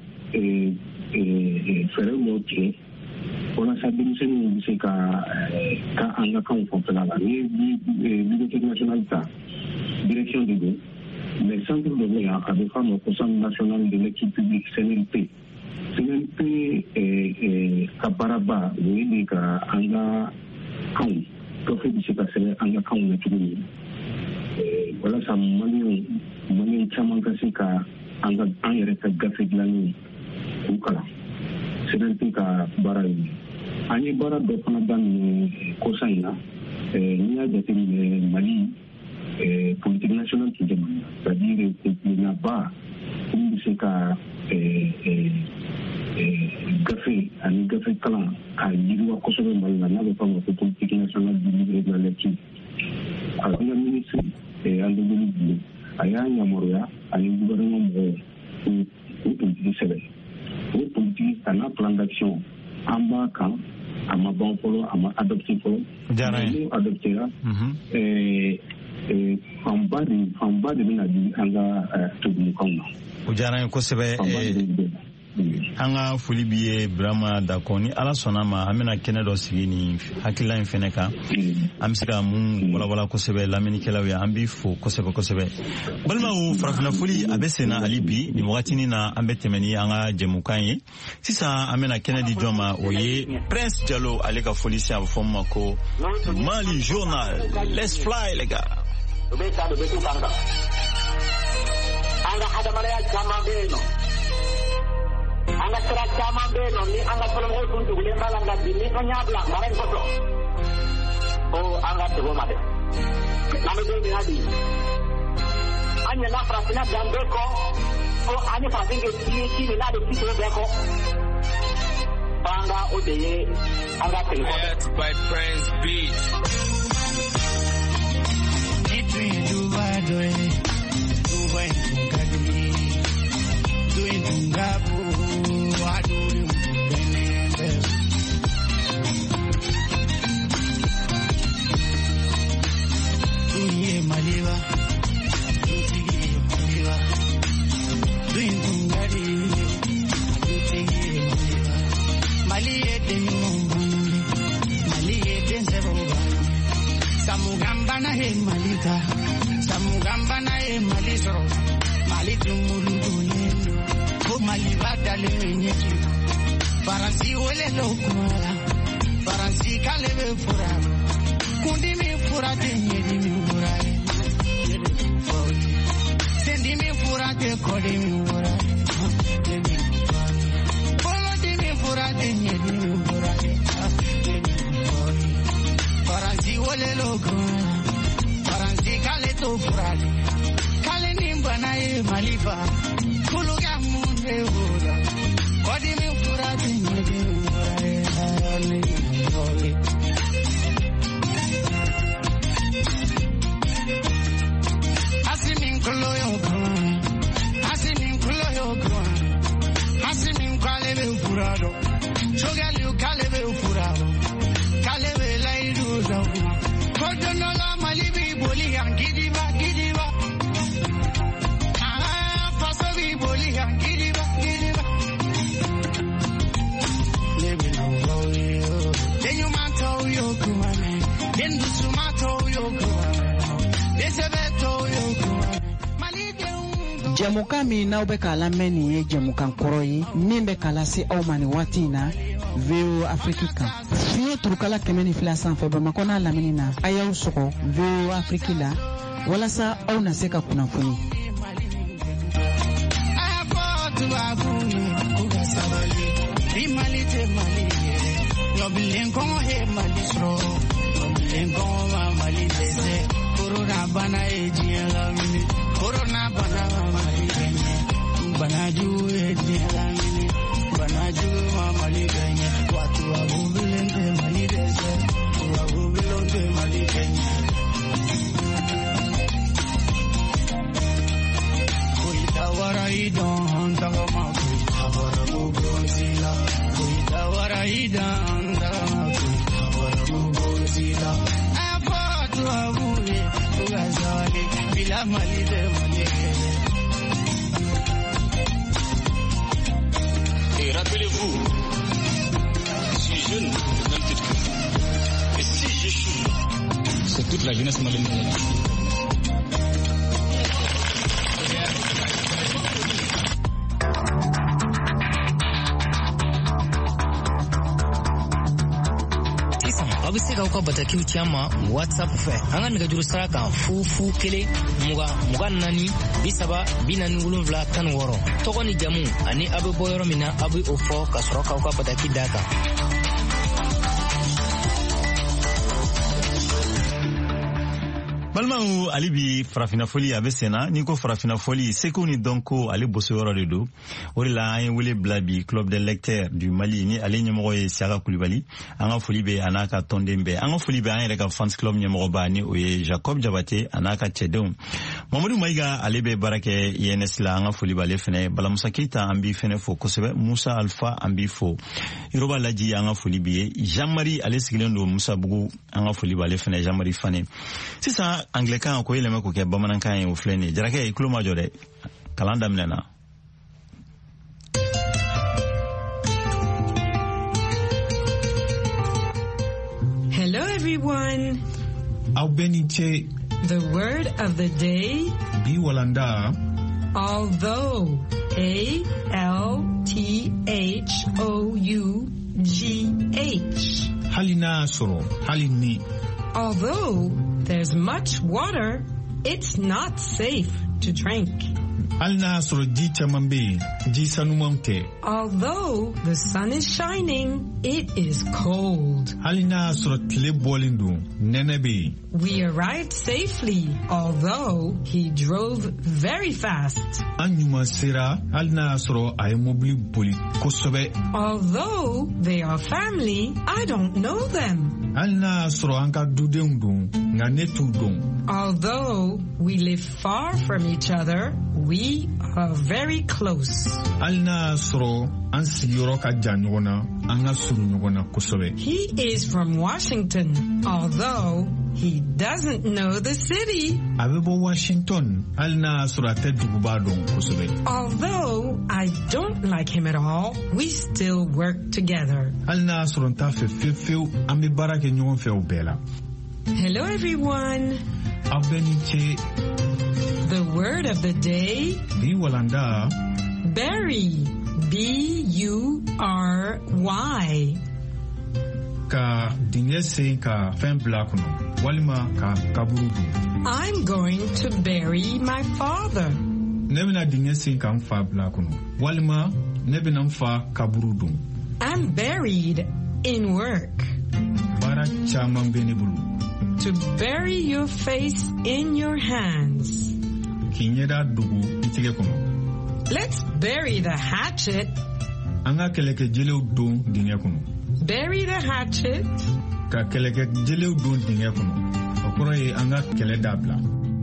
fɛɛrɛ dɔw tigɛ walasa denmisɛnninw bɛ se ka ka an ka kanw fanfɛla la ni bibliothèque nationale ta direction de don mais centre dɔ bɛ yan a bɛ f'a ma ko centre national de l'étude publique C N L P C N L P ka baaraba o ye de ka an ka kanw gafe bɛ se ka sɛbɛn an ka kanw na cogo min walasa maliyɛnw maliyɛn caman ka se ka an ka an yɛrɛ ka gafe dilanni k'u kalan C N L P ka baara ye an ye baara dɔ fana daminɛ kɔsa in na n'i y'a jateminɛ Mali politique nationale tun tɛ Mali la c'est-à-dire kuntigiɲaba min bɛ se ka gafe ani gafe kalan k'a yiriwa kosɛbɛ Mali la n'a bɛ f'a ma ko politique nationale du livre et de la lecture alors an ka ministre André Bello Diouf a y'a yamaruya ani gouvernement mɔgɔw o politiki sɛbɛn o politiki a n'a plan d'action an b'a kan a ma ban fɔlɔ a ma adopté fɔlɔ n'o adoptera fanba de fanba de bɛna di an ka tobilikanw na. O diyara n ye kosɛbɛ. An ka foli b'i ye Burama Dako, ni Ala sɔnna ma an bɛna kɛnɛ dɔ sigi ni hakilila in fɛnɛ kan an bɛ se ka mun walawala kosɛbɛ lamɛnnikɛlaw ye, an b'i fo kosɛbɛ kosɛbɛ. Balimaw, farafinna foli a bɛ senna hali bi nin wagatinin na an bɛ tɛmɛ ni an ka jɛmukan ye. Sisan an bɛna kɛnɛ di jɔn ma, o ye Prince Jalo, ale ka foli si a bɛ fɔ min ma ko Mali Journal. Let's fly les gars. An ka adamadenya caman bɛ yen nɔ, an ka sira caman bɛ yen nɔ ni an ka fɔlɔmɔgɔw tun tugulen b'a la, nka bi ni an y'a bila mara in kɔsɔ ko an ka sego ma dɛ. N'an bɛ don min na bi an ɲɛna farafinna dan bɛɛ kɔ ko an ni farafin kɛ ci ye ci min n'a bɛ ci tɔw bɛɛ kɔ fo an ka o de ye an ka segin kɔ. Ngabu aduri mbenende duye maliwa duye maliwa duye ngari duye maliwa maliye denyumbu maliye denseroba samugamba na he malika samugamba na he malisoro malitumulu duye Mali badale menyeki Faransi wele lokura Faransi kalebe fura Kundi mi fura te nyedi mi fura Sendi mi fura te kodi mi fura Polo di mi fura te nyedi mi fura Faransi wele lokura Faransi kale to fura Kale nimbana e malifa Kuluga Evola, what do you mean for that thing? Asimin Koloyo, Asimin Koloyo, Asimin Kalebe Furado, Chogalu Kalebe Furado, Kalebe Laidu, Kodonola Malibi Boli and Gidiva, Gidiva. Ah, Fasavi Boli and Gidiva. Jɛmukan min n'aw bɛ k'a lamɛn nin ye jɛmukan kɔrɔ ye min bɛ k'a lase aw ma nin waati in na V O Afrique kan. Fiɲɛ turukala kɛmɛ ni fila sanfɛ Bamakɔ n'a lamini na a y'aw sɔgɔ V O Afrique la walasa aw na se ka kunnafoni. Corona bana ejialamini, Corona bana maliganya, banaju ejialamini, banaju maliganya, watu wabubulende malidese, wabubulende maliganya. Kuitawara idon tagama, kuitawara mugozila, kuitawara idon tagama, kuitawara mugozila. Et rappelez-vous, je suis jeune, même titre que vous. Et si j'échoue, c'est toute la jeunesse malienne. aw bɛ se k'aw ka batakiw ci an ma WhatsApp fɛ an ka nɛgɛjuru sira kan fu fu kelen mugan mugan naani bi saba bi naani wolonwula tan ni wɔɔrɔ tɔgɔ ni jamu ani aw bɛ bɔ yɔrɔ min na aw bɛ o fɔ ka sɔrɔ k'aw ka bataki d'a kan. Balmaou alibi farafina foli abe sena ni ko farafina foli seko ni donko ale boso yoro de do o la ay wele blabi club des lecteurs du Mali ni ale nyemo e Siaka Koulibaly anga foli be anaka tondembe anga foli be an reka fans club nyemo ba ni o ye Jacob Diabaté anaka Chedon Mamadou Maïga ale be barake yenes la anga foli bale fene bala Musa Keita ambi fene fo kosebe Musa Alpha ambi fo Iroba Laji anga foli be Jean-Marie ale sigilendo Musa Bugu anga foli bale fene Jean-Marie Fane sisa Anglican ko yelema ko ke bamanankan e ofleni jarake e kloma jode kalanda mnena Hello everyone. Aubeniche. The word of the day. Bi walanda. Although. A L T H O U G H. Halina soro. Halini. Although there's much water, it's not safe to drink. Halina soro ji chamambe. Ji sanumamte. Although the sun is shining, it is cold. Halina soro tile bolindu. Nenebe. We arrived safely, although he drove very fast. Anyuma sera halina soro ay mobili boli kosobe. Although they are family, I don't know them. Halina soro anka dudengdu nga netudong. Although we live far from each other, we are very close. Halina soro an sigiyoro ka jan ɲɔgɔnna an ka surun ɲɔgɔnna kosɛbɛ. He is from Washington, although he doesn't know the city. A bɛ bɔ Washington hali n'a sɔrɔ a tɛ duguba dɔn kosɛbɛ. Although I don't like him at all, we still work together. Hali n'a sɔrɔ n t'a fɛ fiyewu fiyewu an bɛ baara kɛ ɲɔgɔn fɛ o bɛɛ la. Hello everyone. Aw bɛɛ ni ce. The word of the day. Bi walanda. Bury. B U R Y. Ka dingɛ sen ka fɛn bila kɔnɔ walima ka kaburu dun. I'm going to bury my father. Ne bɛna dingɛ sen ka n fa bila kɔnɔ walima ne bɛna n fa kaburu dun. I'm buried in work. Baara caman bɛ ne bolo. To bury your face in your hands. K'i ɲɛda dogo i tigɛ kɔnɔ. Let's bury the hatchet. An ka kɛlɛkɛjelew don dingɛ kɔnɔ. Bury the hatchet. Ka kɛlɛkɛjelew don dingɛ kɔnɔ. O kɔrɔ ye an ka kɛlɛ dabila.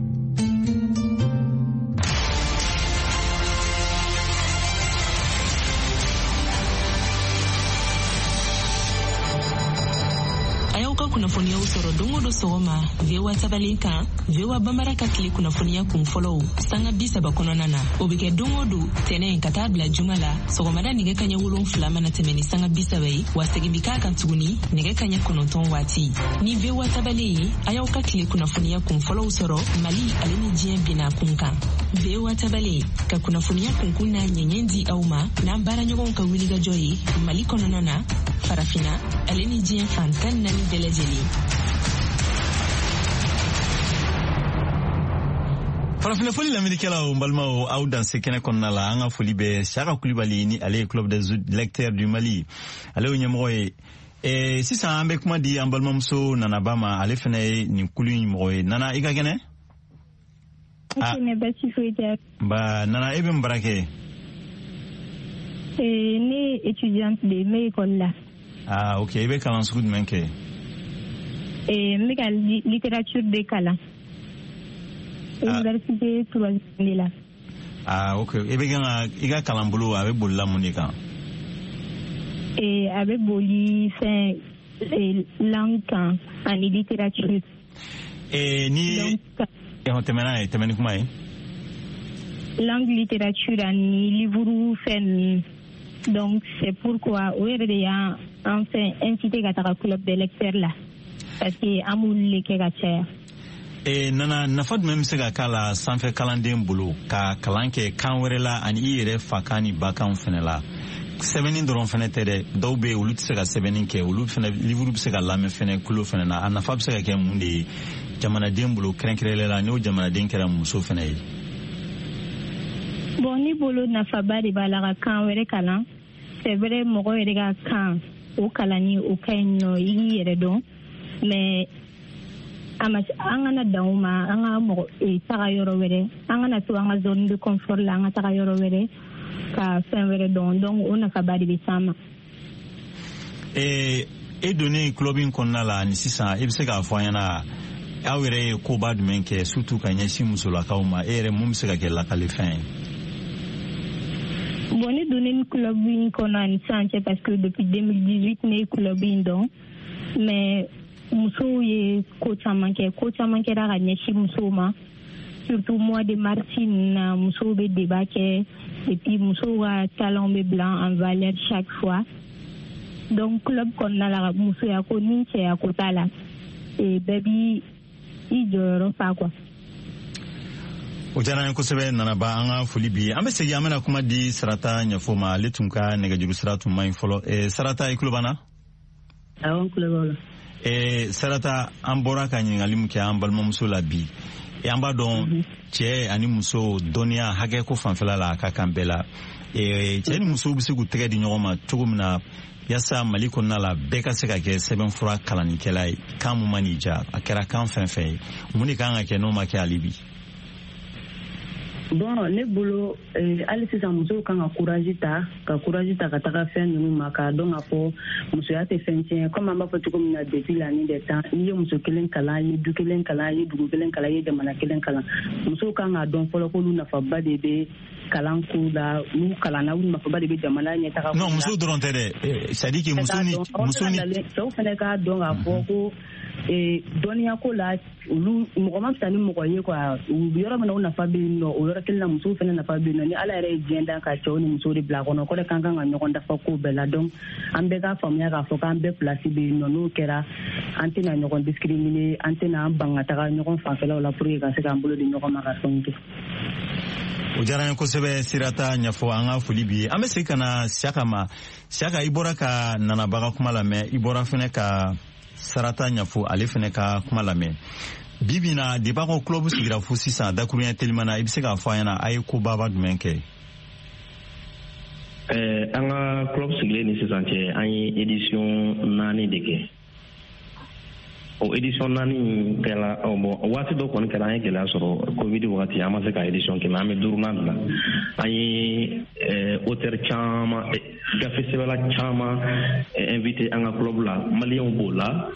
Kunafonia usoro dongo do soma vewa tabalinka vewa bambara ka kile kunafonia kun follow sanga bisa bakono nana obike dongo do tene katabla jumala sogomada nige kanya wulon flama na temeni sanga bisa bai wasegi bika kan tuguni nige kanya kononton wati ni vewa tabali aya ka kile kunafonia kun follow usoro mali alini jien bina kunka vewa tabali ka kunafonia kun kuna nyenyendi auma na mbara nyogon ka wiliga joyi mali kono nana farafina alini jien fantan nani deleje Farafina foli l'Américain au Balmao au dans ce kene konna la anga foli be Siaka Koulibaly ni ale club des lecteurs du Mali ale onyemoy e si ça ambe kuma di ambalma muso nana bama ale fene ni kuli moy nana iga gene ah ne basi foita ba nana ebe mbarake eh ni étudiante de me école là ah OK ebe kalan skud menke eh mega littérature de Kala. Université troisième là. Ah OK. E be ganga iga kalambulu avec bolla monika. Et avec boli c'est langue en littérature. Et ni et on temena temeni kuma yi. Langue littérature en livre fait donc c'est pourquoi au RDA enfin incité à club de lecteurs là. Parce que amul leke ka caya. E nana nafad mem se ka kala sanfɛ kalanden bolo ka kalan kɛ kan wɛrɛ la ani i yɛrɛ fa kan ni ba kan fɛnɛ la sɛbɛnni dɔrɔn fɛnɛ tɛ dɛ dɔw bɛ olu tɛ se ka sɛbɛnni kɛ olu fɛnɛ livre bɛ se ka lamɛn fɛnɛ kulo fɛnɛ na a nafa bɛ se ka kɛ mun de ye jamanaden bolo kɛrɛnkɛrɛnnen la n'o jamanaden kɛra muso fɛnɛ ye. Bon ni bolo nafaba de b'a la ka kan wɛrɛ kalan c'est vrai mɔgɔ yɛrɛ ka kan o kalani o ka ɲi nɔ i yɛrɛ dɔn mais ama an kana dan o ma an ka mɔgɔ taga yɔrɔ wɛrɛ an kana to an ka zone de confort la an ka taga yɔrɔ wɛrɛ ka fɛn wɛrɛ dɔn donc o nafaba de bɛ s'an ma. e donnen club in kɔnɔna la ni sisan e bɛ se k'a fɔ an ɲɛna aw yɛrɛ ye koba jumɛn kɛ surtout ka ɲɛsin musolakaw ma e yɛrɛ mun bɛ se ka kɛ lakalifɛn ye. Bon, ne donné club in kɔnɔ ni sisan cɛ parce que depuis deux mille dix-huit ne ye club in dɔn mais musow ye ko caman kɛ ko caman kɛra ka ɲɛsin musow ma surtout mois de mars ninnu na musow bɛ débat kɛ et puis musow ka talent bɛ bila en valeur chaque fois donc club kɔnɔna la musoya ko ni cɛya ko t'a la et bɛɛ bi i jɔyɔrɔ fa quoi. O diyara n ye kosɛbɛ Nanaba, an ka foli bi an bɛ segin an bɛna kuma di Sarata ɲɛfɔ ma ale tun ka nɛgɛjuru sira tun man ɲi fɔlɔ. eh, Sarata i tulo b'an na? Awɔ, n tulo b'aw la. eh, Sarata an bɔra ka ɲininkali min kɛ an balimamuso la bi eh, an b'a dɔn cɛ ani muso dɔnniya hakɛ ko fanfɛla la a ka kan bɛɛ la. eh, cɛ ni muso bɛ se k'u tɛgɛ di ɲɔgɔn ma cogo min na yasa Mali kɔnɔna la bɛɛ ka se ka kɛ sɛbɛnfura kalannikɛla ye kan mun ma n'i ja a kɛra kan fɛn fɛn ye mun de kan ka kɛ n'o ma kɛ hali bi? Bon, ne bolo hali sisan musow kan ka courage ta ka courage ta ka taga fɛn ninnu ma k'a dɔn k'a fɔ musoya tɛ fɛn tiɲɛ comme an b'a fɔ cogo min na depuis la nuit des temps n'i ye muso kelen kalan i ye du kelen kalan i ye dugu kelen kalan i ye jamana kelen kalan musow kan k'a dɔn fɔlɔ k'olu nafaba de bɛ kalan ko la n'u kalanna olu nafaba de bɛ jamana ɲɛtaga ko la. Non, muso dɔrɔn tɛ dɛ, c'est à dire que muso ni muso ni cɛw fana k'a dɔn k'a fɔ ko dɔnniya ko la olu mɔgɔ ma fisa ni mɔgɔ ye quoi yɔrɔ min na o nafa bɛ yen nɔ o yɔrɔ kelen na musow fana nafa bɛ yen nɔ ni Ala yɛrɛ ye diɲɛ da ka cɛw ni musow de bila a kɔnɔ o kɔrɔ kan kan ka ɲɔgɔn dafa ko bɛɛ la donc an bɛɛ k'a faamuya k'a fɔ k'an bɛɛ place bɛ yen nɔ n'o kɛra an tɛna ɲɔgɔn discriminer an tɛna an ban ka taga ɲɔgɔn fanfɛlaw la pour que ka se k'an bolo di ɲɔgɔn ma ka fɛnw kɛ. O diyara n ye kosɛbɛ Sirata ɲɛfɔ an ka foli bi an bɛ segin ka na Siyaka ma. Siyaka i bɔra ka Nanaba ka kuma lamɛn i bɔra fana ka Sarata ɲɛfɔ ale fana ka kuma lamɛn bi bi in na depuis ko club sigira fo sisan dakuruɲɛ teliman na i bɛ se k'a fɔ an ɲɛna a ye ko baba jumɛn kɛ? ɛɛ an ka club sigilen ni sisan cɛ an ye édition naani de kɛ o édition naani kɛra ɔ bɔn waati dɔ kɔni kɛra an ye gɛlɛya sɔrɔ covid wagati an ma se ka édition kɛ mɛ an bɛ duurunan de la an ye auteur caman gafe sɛbɛla caman invité an ka club la maliyɛnw b'o la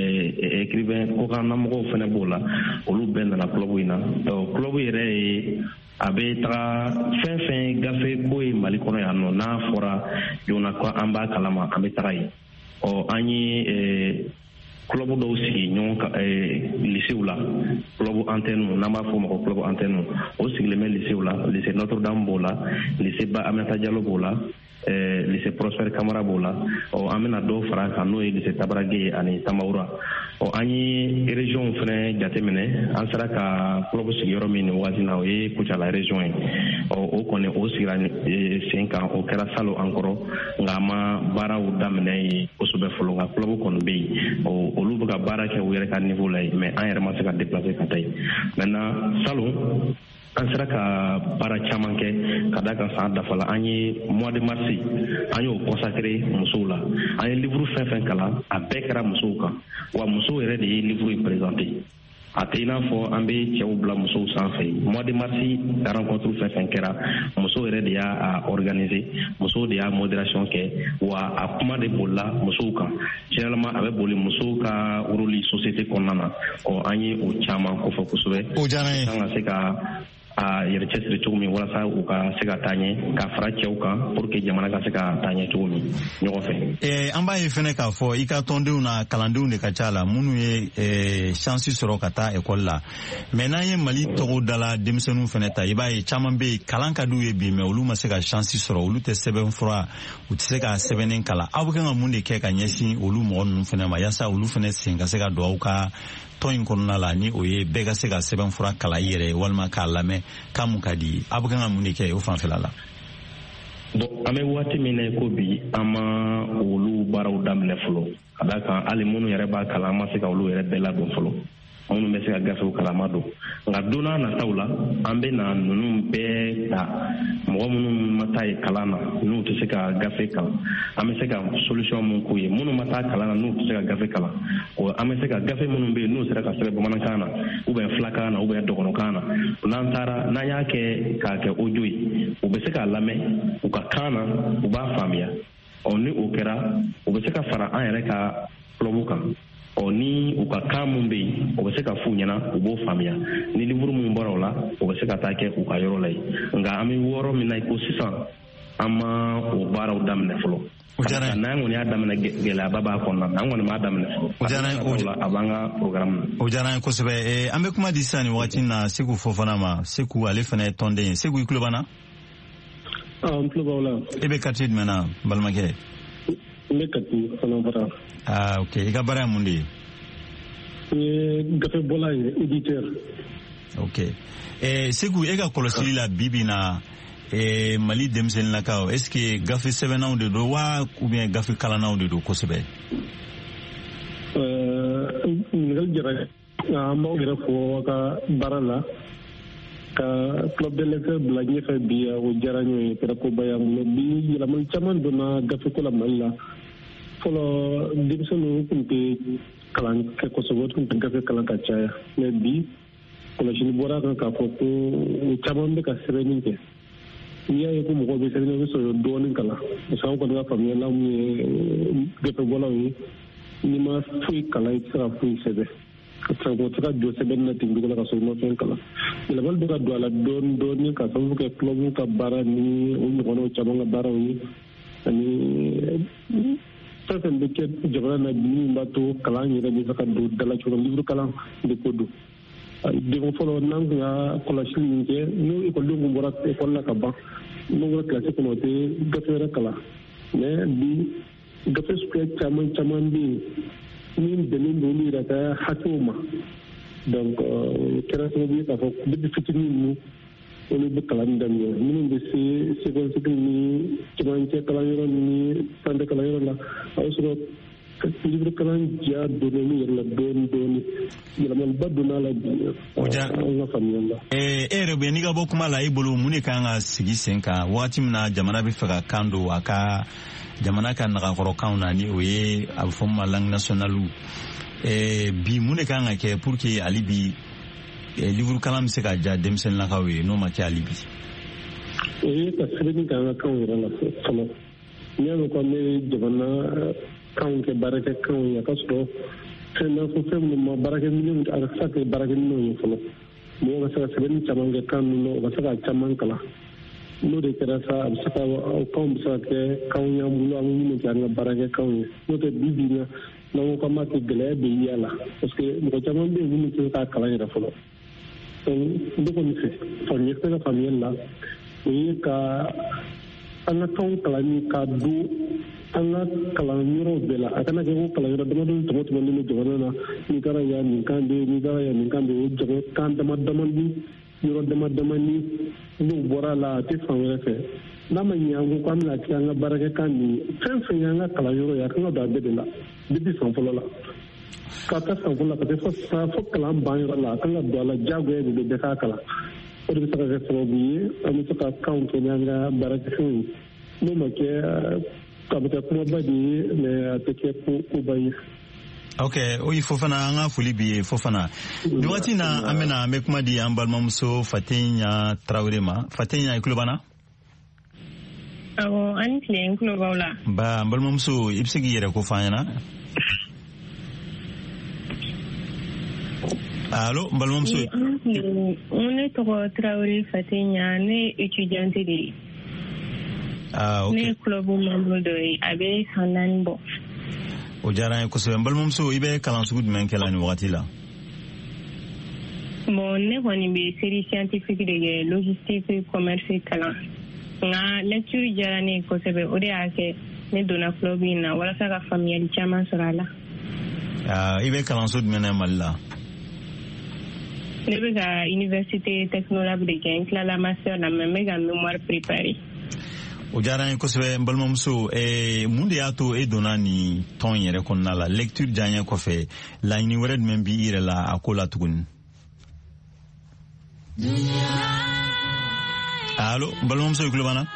écrivain kokannamɔgɔw fana b'o la olu bɛɛ nana club in na donc club yɛrɛ ye a bɛ taga fɛn fɛn gafe ko ye Mali kɔnɔ yan nɔ n'a fɔra joona ko an b'a kalama an bɛ taga yen ɔ an ye club dɔw sigi ɲɔgɔn kan lycéew la club antenne n'an b'a fɔ o ma ko club antenne o sigilen bɛ lycéew la lycée Notre Dame b'o la lycée Ba Aminata Diallo b'o la lycée Prosper Camara b'o la ɔ an bɛna dɔw fara kan n'o ye lycée Tabarage ani Tamaoura ɔ an ye région fɛnɛ jateminɛ an sera ka club sigi yɔrɔ min nin waati na o ye Kucala région ye ɔ o kɔni o sigira sen kan o kɛra salo an kɔrɔ nka an ma baaraw daminɛ yen kosɛbɛ fɔlɔ nka club kɔni bɛ yen ɔ olu bɛ ka baara kɛ u yɛrɛ ka niveau la yen mais an yɛrɛ ma se ka déplacer ka taa yen maintenant salon an sera ka baara caman kɛ ka da kan san dafa la an ye mois de mars an y'o consacré musow la an ye livre fɛn fɛn kalan a bɛɛ kɛra musow kan wa musow yɛrɛ de ye livre in présenté a tɛ i n'a fɔ an bɛ cɛw bila musow sanfɛ mois de mars rencontre fɛn fɛn kɛra musow yɛrɛ de y'a organiser musow de y'a modération kɛ wa a kuma de bolila musow kan généralement a bɛ boli musow ka rôle société kɔnɔna na ɔ an ye o caman kofɔ kosɛbɛ o diyara n ye an ka se ka a yɛrɛ cɛsiri cogo min walasa u ka se ka taa ɲɛ ka fara cɛw kan pour que jamana ka se ka taa ɲɛ cogo min ɲɔgɔn fɛ. Eh, an b'a ye fɛnɛ k'a fɔ i ka tɔndenw na kalandenw de ka ca la minnu ye eh, chance sɔrɔ ka taa ekɔli la mais n'an ye Mali tɔgɔ dala denmisɛnninw fɛnɛ ta i b'a ye caman bɛ yen kalan ka d'u ye bi mais olu ma se ka chance sɔrɔ olu tɛ sɛbɛn fura u tɛ se ka sɛbɛnni kalan aw bɛ kan ka mun de kɛ ka ɲɛsin olu mɔgɔ ninnu fɛnɛ ma yaasa olu fɛnɛ sen ka se ka don aw ka tɔn in kɔnɔna la ni o ye bɛɛ ka se ka sɛbɛn fura kalan i yɛrɛ walima k'a lamɛn k'a mun ka di aw bɛ kan ka mun de kɛ o fanfɛla la. bon an bɛ waati min na ko bi an ma olu baaraw daminɛ fɔlɔ ka da kan hali minnu yɛrɛ b'a kalan an ma se ka olu yɛrɛ bɛɛ ladon fɔlɔ minnu bɛ se ka gafew kalama don nka don n'a nataw la an bɛ na ninnu bɛɛ ta mɔgɔ minnu ma taa ye kalan na n'u tɛ se ka gafe kalan an bɛ se ka solution mun k'u ye minnu ma taa kalan na n'u tɛ se ka gafe kalan an bɛ se ka gafe minnu bɛ yen n'u sera ka sɛbɛn bamanankan na ou bien filakan na ou bien dɔgɔnɔkan na n'an taara n'an y'a kɛ k'a kɛ audio ye u bɛ se k'a lamɛn u ka kan na u b'a faamuya ɔ ni o kɛra u bɛ se ka fara an yɛrɛ ka club kan ɔ ni u ka kan mun bɛ yen u bɛ se ka f'u ɲɛna u b'o faamuya ni livre mun bɔra o la u bɛ se ka taa kɛ u ka yɔrɔ la yen nka an bɛ wɔɔrɔ min na i ko sisan an ma o baaraw daminɛ fɔlɔ n'an kɔni y'a daminɛ gɛlɛyaba b'a kɔnɔna na an kɔni m'a daminɛ fɔlɔ a b'an ka programme na. O diyara n ye kosɛbɛ an bɛ kuma di sisan nin wagati in na Seku Fofana ma Seku ale fana ye tɔnden ye Seku i tulo b'an na. n tulo b'aw la. e bɛ quartier jumɛn na balimakɛ. n bɛ kati fana bara. ah ok i ka baara ye mun de ye. n ye gafe bɔla ye éditeur. ok eh, Seku e ka kɔlɔsili la bi bi na eh, Mali denmisɛnninlakaw est ce que gafe sɛbɛnnaw de don wa ou bien gafe kalannaw de don kosɛbɛ. ɲininkali diyara an b'aw yɛrɛ fɔ ka baara la ka club de lecture bila ɲɛfɛ bi o diyara n ye kɛra koba y'an bolo bi yɛlɛmali caman donna gafeko la Mali la fɔlɔ denmisɛnninw tun tɛ kalan kɛ kosɛbɛ o tun tɛ gafe kalan ka caya mɛ bi kɔlɔsili bɔra kan k'a fɔ ko o caman bɛ ka sɛbɛnni kɛ n'i y'a ye ko mɔgɔw bɛ sɛbɛnni bɛ sɔrɔ dɔɔnin kalan parce que an kɔni ka faamuyala mun ye gafebɔlaw ye n'i ma foyi kalan i tɛ se ka foyi sɛbɛn o tɛ ka jɔ sɛbɛnni na ten dugu la ka sɔrɔ i ma fɛn kalan yɛlɛmali bɛ ka don a la dɔɔnin dɔɔnin ka sababu kɛ club ka baara ni o ɲɔgɔnnaw caman ka baaraw ye ani fɛn fɛn bɛ kɛ jamana na bi min b'a to kalan yɛrɛ bɛ se ka don dala cogo livre kalan de ko don degun fɔlɔ n'an tun ka kɔlɔsili min kɛ n'o ekɔlidenw kun bɔra ekɔli la ka ban n'o bɔra kilasi kɔnɔ o tɛ gafe wɛrɛ kalan mɛ bi gafe suguya caman caman bɛ yen min bɛnnen don olu yɛrɛ ka hakɛw ma donc kɛra sababu ye k'a fɔ depuis fitinin ninnu olu bɛ kalan daminɛ minnu bɛ se secondaire ni cɛmancɛ kalanyɔrɔ ni sanfɛ kalanyɔrɔ la a bɛ sɔrɔ livre kalan ja donna olu yɛrɛ la dɔɔnin dɔɔnin yɛlɛmaliba donna la bi an ka faamuyali la. e yɛrɛ bɛ n'i ka bɔ kuma la i bolo mun de kan ka sigi sen kan wagati min na jamana bɛ fɛ ka kan don a ka jamana ka nagakɔrɔkanw na ni o ye a bɛ fɔ min ma langue nationale eh, bi mun de kan ka kɛ pour que hali bi eh, livre kalan bɛ se ka ja denmisɛnninlakaw ye n'o ma kɛ hali bi. o ye ka sɛbɛnni kɛ an ka kanw yɛrɛ la fɔlɔ n'i y'a mɛn ko an bɛ jamana kanw kɛ baarakɛ kanw ye a ka sɔrɔ fɛn n'a fɔ fɛn minnu ma baarakɛ minɛnw a ka se ka kɛ baarakɛ minɛnw ye fɔlɔ mɔgɔw ka se ka sɛbɛnni caman kɛ kan ninnu na o ka se ka caman kalan n'o de kɛra sa a bɛ se ka o kanw bɛ se ka kɛ kanw y'an bolo an bɛ minnu kɛ an ka baarakɛ kanw ye n'o tɛ bi bi in na n'an ko k'an b'a kɛ gɛlɛya bɛ y'a la parce que mɔgɔ caman bɛ yen minnu tɛ k'a kalan yɛrɛ fɔlɔ donc ne kɔni fɛ faamuya tɛ ka faamuyali la o ye ka an ka kanw kalanni ka don an ka kalanyɔrɔw bɛɛ la a kana kɛ ko kalanyɔrɔ damadɔ tɔmɔ tɔmɔlen bɛ jamana na n'i taara yan nin kan bɛ yen n'i taara yan nin kan bɛ yen o jago kan dama damani yɔrɔ dama damani n'o bɔra a la a tɛ fan wɛrɛ fɛ n'a ma ɲɛ an ko k'an bɛna kɛ an ka baarakɛ kan nin fɛn fɛn y'an ka kalanyɔrɔ ye a kan ka don a bɛɛ de la depuis san fɔlɔ la ka taa san fɔlɔ la ka taa fɔ san fɔ kalan ban yɔrɔ la a kan ka don a la diyagoya de bɛ bɛɛ k'a kalan o de bɛ se ka kɛ sababu ye an bɛ se ka kanw kɛ n'an ka baarakɛfɛnw ye n'o ma kɛ a bɛ kɛ kumaba de ye mɛ a tɛ kɛ koba ye. ok oyi Fofana an ka foli b'i ye Fofana nin waati na an bɛna an bɛ kuma di an balimamuso Fatiɲa Tarawele ma Fatiɲa i tulo b'an na. awɔ an ni tile n tulo b'aw la. ba an balimamuso i bɛ se k'i yɛrɛ ko f'an ɲɛna. allo n balimamuso. ne tɔgɔ Tarawele Fatiɲa ne ye étudiante de ye. ah ok ne ye club membre dɔ ye a bɛ san naani bɔ. o diyara n ye kosɛbɛ n balimamuso i bɛ kalan sugu jumɛn kɛ la nin wagati la. bon ne kɔni bɛ série scientifique de kɛ logistique commerce kalan nka lecture diyara ne ye kosɛbɛ o de y'a kɛ ne donna club in na walasa ka faamuyali caman sɔrɔ a la. ah i bɛ kalanso jumɛn na Mali la. ne bɛ ka université technolab de kɛ n tilala master la mɛ n bɛ ka mémoire préparé. o diyara n ye kosɛbɛ n balimamuso eh, mun de y'a to e donna ni tɔn yɛrɛ kɔnɔna la lecture diya n ye kɔfɛ laɲini wɛrɛ jumɛn b'i yɛrɛ la a ko la tuguni. Allo balimamuso i tulo b'an na.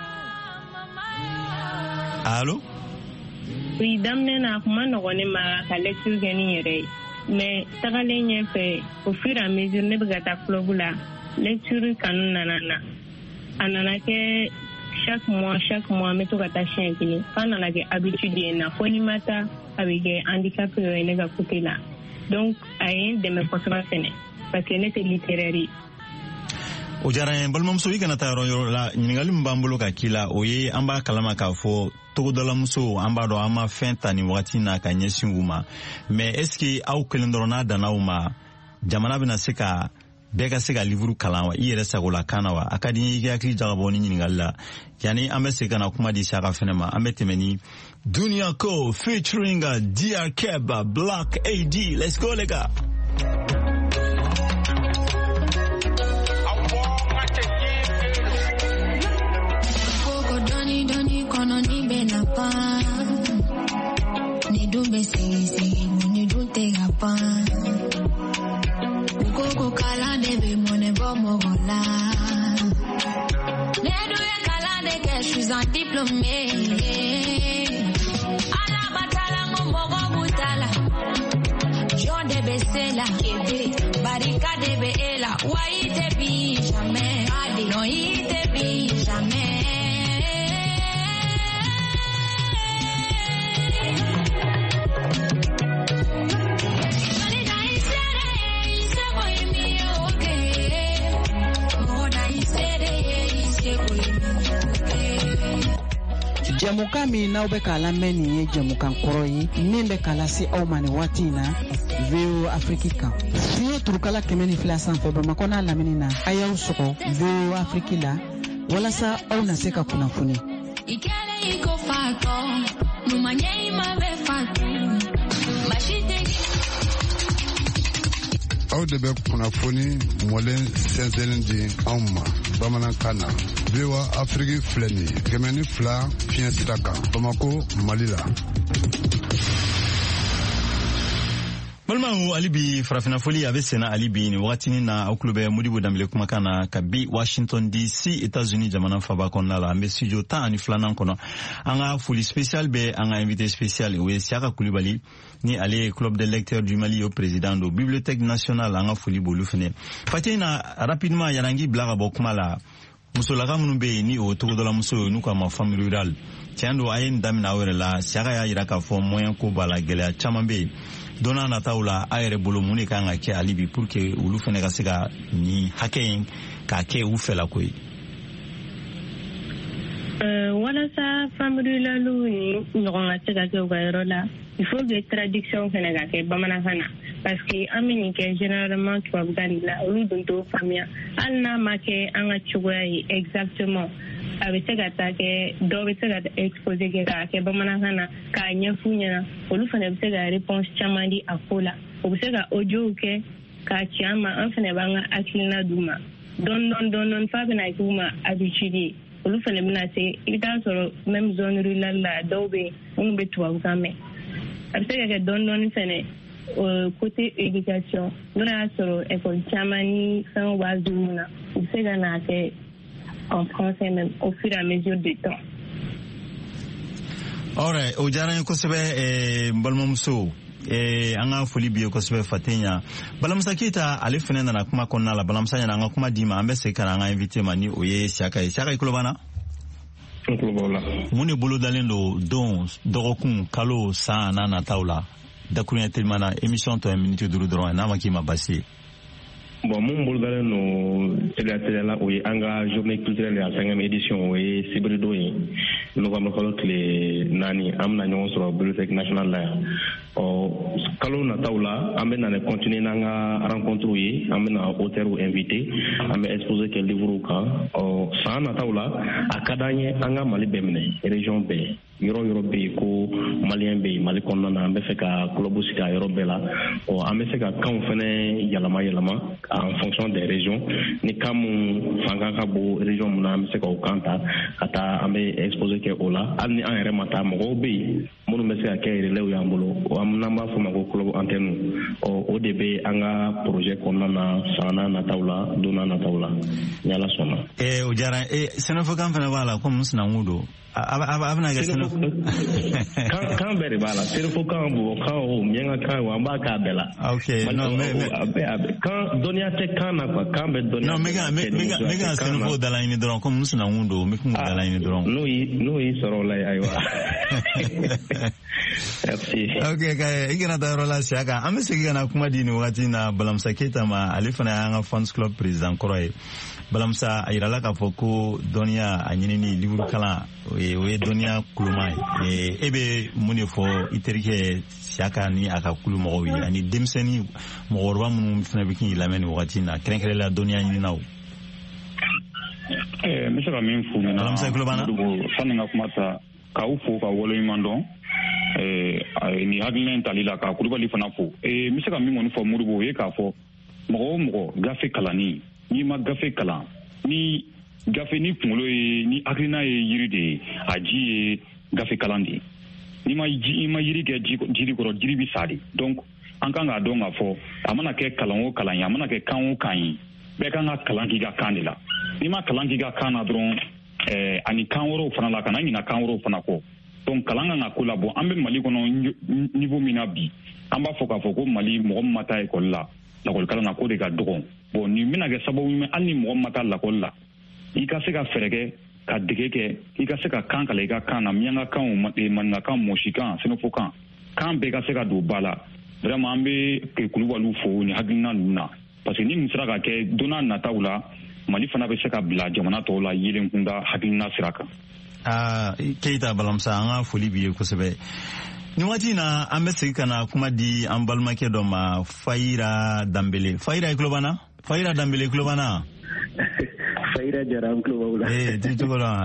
Allo. Oui, daminɛ na a kuma nɔgɔn ne ma ka lecture kɛ ni yɛrɛ ye mais tagalen ɲɛfɛ au fur et à mesure ne bɛ ka taa club la lecture kanu nana na a nana kɛ chaque mois chaque mois n bɛ to ka taa siɲɛ kelen f'a nana kɛ habitude ye na fo ni ma taa a bɛ kɛ handicap ye ne ka côté la donc a ye n dɛmɛ kosɛbɛ fɛnɛ parce que ne tɛ littéraire ye. O diyara n ye balimamuso i kana taa yɔrɔ yɔrɔ la ɲininkali min b'an bolo ka k'i la o ye an b'a kalama k'a fɔ togodalamuso an b'a dɔn an ma fɛn ta ni wagati na ka ɲɛsin u ma mais est ce que aw kelen dɔrɔn n'a danna u ma jamana bɛna se ka bɛɛ ka se ka livre kalan wa i yɛrɛ sagola kan na wa a ka di n ye i ka hakili jagabɔ ni ɲininkali la yanni an bɛ se ka na kuma di Saka fɛnɛ ma an bɛ tɛmɛ ni Dunia Ko featuring D R Keb Black A D. Let's go les gars. Ni dumbe sigi sigi muni dunte gapa Ukoko kala debe mone bomo gola Ne douye kala de que je suis un diplômé Ala batala mogo butala John debe sela Barika debe ela Wai te bi jamais Non i te bi jamais Jamuka min n'aw bɛ k'a lamɛn nin ye jamukan kɔrɔ ye min bɛ k'a lase aw ma nin waati in na V O Afrique kan fiɲɛ turukala kɛmɛ ni fila sanfɛ Bamakɔ n'a lamini na a y'aw sɔgɔ V O Afrique la walasa aw na se ka kunnafoni. Aw de bɛ kunnafoni mɔlen sɛnsɛnlen di anw ma bamanankan na V O Afrique filɛ nin ye kɛmɛ ni fila fiɲɛ sira kan Bamako Mali la. balimaw ali bi farafinafoli a bɛ senna ali bi nin wagatinin na aw tulo bɛ Modibo Dambele kumakan na ka bi Washington D C États-Unis jamana faba kɔnɔna la an bɛ studio tan ani filanan kɔnɔ an ka foli spécial bɛ an ka invité spécial o ye Siaka Kulibali ni ale ye club des lecteurs du Mali o président do bibliothèque nationale an ka foli b'olu fɛnɛ fati na rapidement yarangi bila ka bɔ kuma la musolaka minnu bɛ yen ni o togodalamuso n'u k'a ma femme rurale tiɲɛ don a ye nin daminɛ aw yɛrɛ la Siaka y'a jira k'a fɔ moyen ko b'a la gɛlɛya caman bɛ yen don n'a nataw la a yɛrɛ bolo mun de kan ka kɛ hali bi pour que olu fɛnɛ ka se ka nin hakɛ in k'a kɛ u fɛla ko ye. walasa femme rurale ni ɲɔgɔn ka se ka kɛ u ka yɔrɔ la il faut que traduction fɛnɛ ka kɛ bamanankan na parce que an bɛ nin kɛ généralement tubabukan de la olu dun t'o faamuya hali n'a ma kɛ an ka cogoya ye exactement a bɛ se ka taa kɛ dɔw bɛ se ka expose kɛ k'a kɛ bamanankan na k'a ɲɛfu ɲɛna olu fana bɛ se ka réponse caman di a ko la o bɛ se ka audio kɛ k'a ci an ma an fana b'an ka hakilina d'u ma dɔɔni dɔɔni dɔɔni f'a bɛna k'u ma habitude ye olu fana bɛna se i bɛ taa sɔrɔ même zone rurale la dɔw bɛ yen minnu bɛ tubabukan mɛn a bɛ se ka kɛ dɔɔni dɔɔni fana côté éducation n'o y'a sɔrɔ école caman ni fɛnw b'a d'u na u bɛ se ka n'a kɛ en français même au fur et à mesure du temps. Alright, o diyara n ye kosɛbɛ eh, n balimamuso eh, an ka foli bi ye kosɛbɛ Fatenya. Balamusa Keita ale fɛnɛ nana kuma kɔnɔna la balamusa ɲɛna an ka kuma di ma an bɛ segin ka na an ka invité ma ni o ye Siaka ye. Siaka i tulo b'an na? N tulo b'aw la. Mun de bolo dalen don don dɔgɔkun kalo san n'a nataw la dakuruɲɛ telima na émission tɔ ye minute duuru dɔrɔn ye n'a ma k'i ma basi ye. Bon, mun bolo dalen no teliya teliya la o ye an ka journée culturelle a cinquième édition o ye sibirido ye novembre kalo tile naani an bɛna ɲɔgɔn sɔrɔ bibliothèque nationale la yan ɔ kalo nataw la an bɛ na continuer n'an ka rencontre ye an bɛ na auteurw invité an bɛ exposé kɛ livre kan ɔ san nataw la a ka d'an ye an ka Mali bɛɛ minɛ région bɛɛ yɔrɔ yɔrɔ bɛ yen ko maliyɛn bɛ yen Mali kɔnɔna na an bɛ fɛ ka club sigi a yɔrɔ bɛɛ la ɔ an bɛ se ka kanw fana yɛlɛma yɛlɛma en fonction des régions ni kan mun fanga ka bon région mun na an bɛ se k'o kan ta ka taa an bɛ exposé kɛ o la hali ni an yɛrɛ ma taa mɔgɔw bɛ yen minnu bɛ se ka kɛ relais y'an bolo n'an b'a fɔ ma ko club antenne ɔ o de bɛ an ka projet kɔnɔna na san nataw la don n'a nataw la ni Ala sɔnna. ɛɛ o diyara ee sɛnɛfɔkan fana b'a la komi sinankun don. A bɛna kɛ sɛnɛ kan bɛɛ de b'a la sɛnɛfɔkan bɔbɔkan o miyankakan o an b'a k'a bɛɛ la. ok non mais kan dɔnniya tɛ kan na quoi kan bɛ dɔnniya. non n bɛ ka n bɛ ka sɛnɛfɔw dalaɲini dɔrɔn komi sinankun don n bɛ kun dalaɲini dɔrɔn. n'o y'i n'o y'i sɔrɔ o la ayiwa. merci. ok k'a i kana taa yɔrɔ la siya kan an bɛ segin ka na kuma di nin wagati in na Balamusa Keyita ma ale fana y'an ka fans club président kɔrɔ ye. Balamusa a yirala k'a fɔ ko dɔnniya a ɲinini livre kalan o ye dɔnniya kuluma ye e bɛ mun de fɔ i terikɛ Siyaka ni a ka kulu mɔgɔw ye ani denmisɛnnin mɔgɔkɔrɔba minnu fana bɛ k'i lamɛn nin wagati in na kɛrɛnkɛrɛnnenya la dɔnniya ɲininaw. n bɛ se ka min f'u ɲɛna Balamusa kulo b'an na sanni n ka kuma ta k'aw fo ka waleɲuman dɔn nin hakilina in tali la ka Kulubali fana fo n bɛ se ka min kɔni fɔ Modibo o ye k'a fɔ mɔgɔ o mɔgɔ gafe kalanni n'i ma gafe kalan ni gafe ni kunkolo ye ni hakilina ye yiri de ye a ji ye gafe kalan de ye n'i ma ji i ma yiri kɛ jiri kɔrɔ jiri bi sa de donc an kan k'a dɔn k'a fɔ a mana kɛ kalan o kalan ye a mana kɛ kan o kan ye bɛɛ kan ka kalan k'i ka kan de la n'i ma kalan k'i ka kan na dɔrɔn ɛɛ ani kan wɛrɛw fana la kana ɲina kan wɛrɛw fana kɔ donc kalan kan ka ko la bon an bɛ Mali kɔnɔ niveau min na bi an b'a fɔ k'a fɔ ko Mali mɔgɔ min ma taa ekɔli la lakɔli kalan na ko de ka dɔgɔ bon nin bɛna kɛ sababu ye hali ni mɔgɔ min ma taa lakɔli la i ka se ka fɛɛrɛ kɛ ka dege kɛ i ka se ka kan kalan i ka kan na miyankakan maninkakan mɔsikan sɛnɛfɔkan kan bɛɛ ka se ka don ba la vraiment an bɛ Kulubaliw fo ni hakilina ninnu na parce que ni nin sera ka kɛ don n'a nataw la Mali fana bɛ se ka bila jamana tɔw la yelen kunda hakilina sira kan. aa Keyita Balamusa an ka foli b'i ye kosɛbɛ. Nin waati in na an bɛ segin ka na kuma di an balimakɛ dɔ ma Fayira Danbele. Fayira i tulo b'an na? Fayira Danbele i tulo b'an na? Fayira Jara an tulo b'aw la. ee ti cogo la.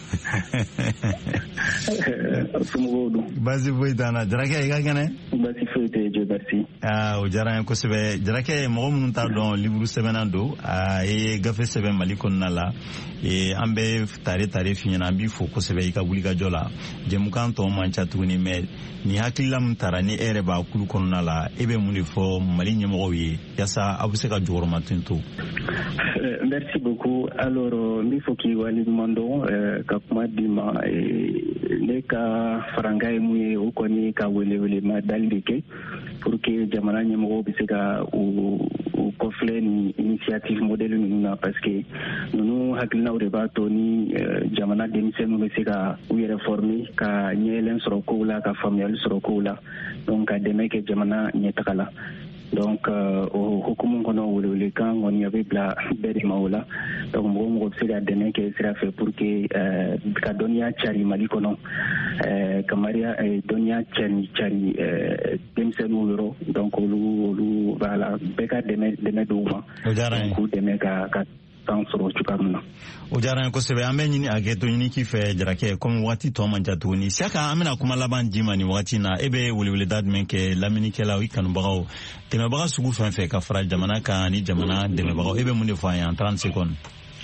somɔgɔw don. Baasi foyi t'an na. Jarakɛ i ka kɛnɛ? Baasi foyi tɛ Dieu merci. aa o diyara n ye kosɛbɛ. Jarakɛ mɔgɔ minnu t'a dɔn livre sɛbɛnna don a ye gafe sɛbɛn Mali kɔnɔna la an bɛ tare tare f'i ɲɛna an b'i fo kosɛbɛ i ka wulikajɔ la jɛmukan tɔ man ca tuguni mais ni hakilila min tara ni e yɛrɛ b'a kulu kɔnɔna la e bɛ mun de fɔ Mali ɲɛmɔgɔw ye yaasa aw bɛ se ka jɔyɔrɔma to. Merci beaucoup. Alors n b'i fɔ k'i waleɲuman dɔn ka kuma d'i ma ne ka faranga ye mun ye o kɔni ka welewelema dali de kɛ pour que jamana ɲɛmɔgɔw bɛ se ka u kɔfilɛ ni initiative modèle ninnu na parce que ninnu hakilinaw de b'a to ni jamana denmisɛnninw bɛ se ka u yɛrɛ former ka ɲɛyɛlɛn sɔrɔ kow la ka faamuyali sɔrɔ kow la donc ka dɛmɛ kɛ jamana ɲɛtaga la. donc o hukumu kɔnɔ welewelekan kɔni a bɛ bila bɛɛ de ma o la donc mɔgɔ mɔgɔ bɛ se ka dɛmɛ kɛ sira fɛ pour que ka dɔnniya cari Mali kɔnɔ ka mariya dɔnniya cari cari denmisɛnninw yɔrɔ donc olu olu voilà bɛɛ ka dɛmɛ dɛmɛ d'u ma k'u dɛmɛ ka ka tan sɔrɔ cogoya min na. o diyara n ye kosɛbɛ an bɛ ɲini a kɛ to ɲini k'i fɛ Jarakɛ komi wagati tɔ man ca tuguni Siyaka an bɛna kuma laban d'i ma nin wagati in na e bɛ weleweleda jumɛn kɛ lamɛnnikɛlaw i kanubagaw dɛmɛbaga sugu fɛn fɛn ka fara jamana kan ani jamana dɛmɛbagaw e bɛ mun de fɔ an ye en trente secondes.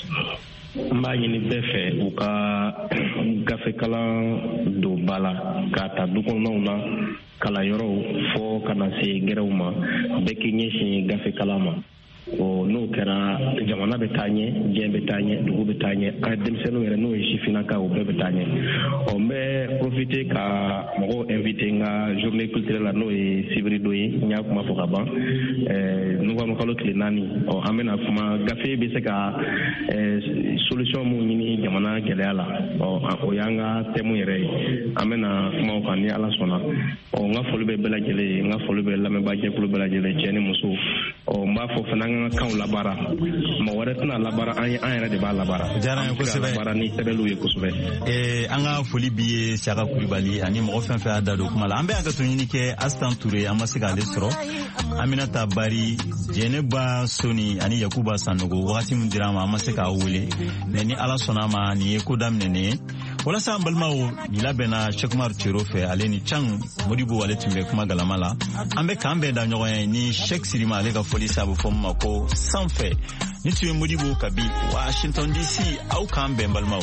n b'a ɲini bɛɛ fɛ u ka gafe kalan don ba la k'a ta du kɔnɔnaw na kalanyɔrɔw fɔ ka na se gɛrɛw ma bɛɛ k'i ɲɛsin gafe kalan ma. o n'o kɛra jamana bɛ taa ɲɛ diɲɛ bɛ taa ɲɛ dugu bɛ taa ɲɛ an denmisɛnninw yɛrɛ n'o ye sifinnaka o bɛɛ bɛ taa ɲɛ ɔ n bɛ profiter ka mɔgɔw inviter n ka journée culturelle la n'o ye sibirido ye n y'a kuma fɔ ka ban novembre kalo tile naani ɔ an bɛna kuma gafe bɛ se ka solution mun ɲini jamana gɛlɛya la ɔ o y'an ka thème yɛrɛ ye an bɛna kuma o kan ni Ala sɔnna ɔ n ka foli bɛ bɛɛ lajɛlen ye n ka foli bɛ lamɛnbaajɛkulu bɛɛ lajɛlen cɛ ni muso o n b'a fɔ fana an ka kanw labara mɔgɔ wɛrɛ tɛna labara an yɛrɛ de b'a labara diyara n ye kosɛbɛ labara ni sɛbɛnniw ye kosɛbɛ ee an ka foli bi ye Siyaka Kulibali ani mɔgɔ fɛn fɛn y'a da don kuma la an bɛ hakɛto ɲini kɛ Astan Ture an ma se k'ale sɔrɔ Aminata Bari Jɛnɛba Soni ani Yakuba Sanogo wagati min dira ma an ma se k'a wele mais ni Ala sɔnna ma nin ye ko daminɛnen ye walasa an balimaw ni labɛnna Cheikhumar Tero fɛ ale ni Can Modibo ale tun bɛ kuma galama la an bɛ k'an bɛɛ da ɲɔgɔn ye ni Sheikh Sirima ale ka foli sabu fɔ ma ko sanfɛ ni tun ye Modibo kabi Washington D C aw k'an bɛn balimaw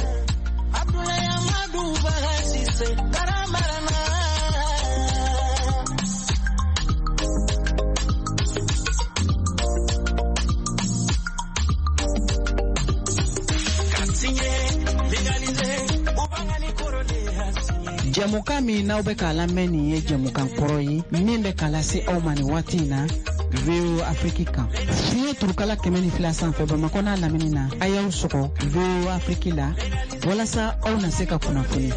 Jamukan min n'aw bɛ k'a lamɛn nin ye jamukan kɔrɔ ye min bɛ k'a lase aw ma nin waati in na V O Afrique kan fiɲɛ turukala kɛmɛ ni fila sanfɛ Bamakɔ n'a lamini na a y'aw sɔgɔ V O Afrique la walasa aw na se ka kunnafoni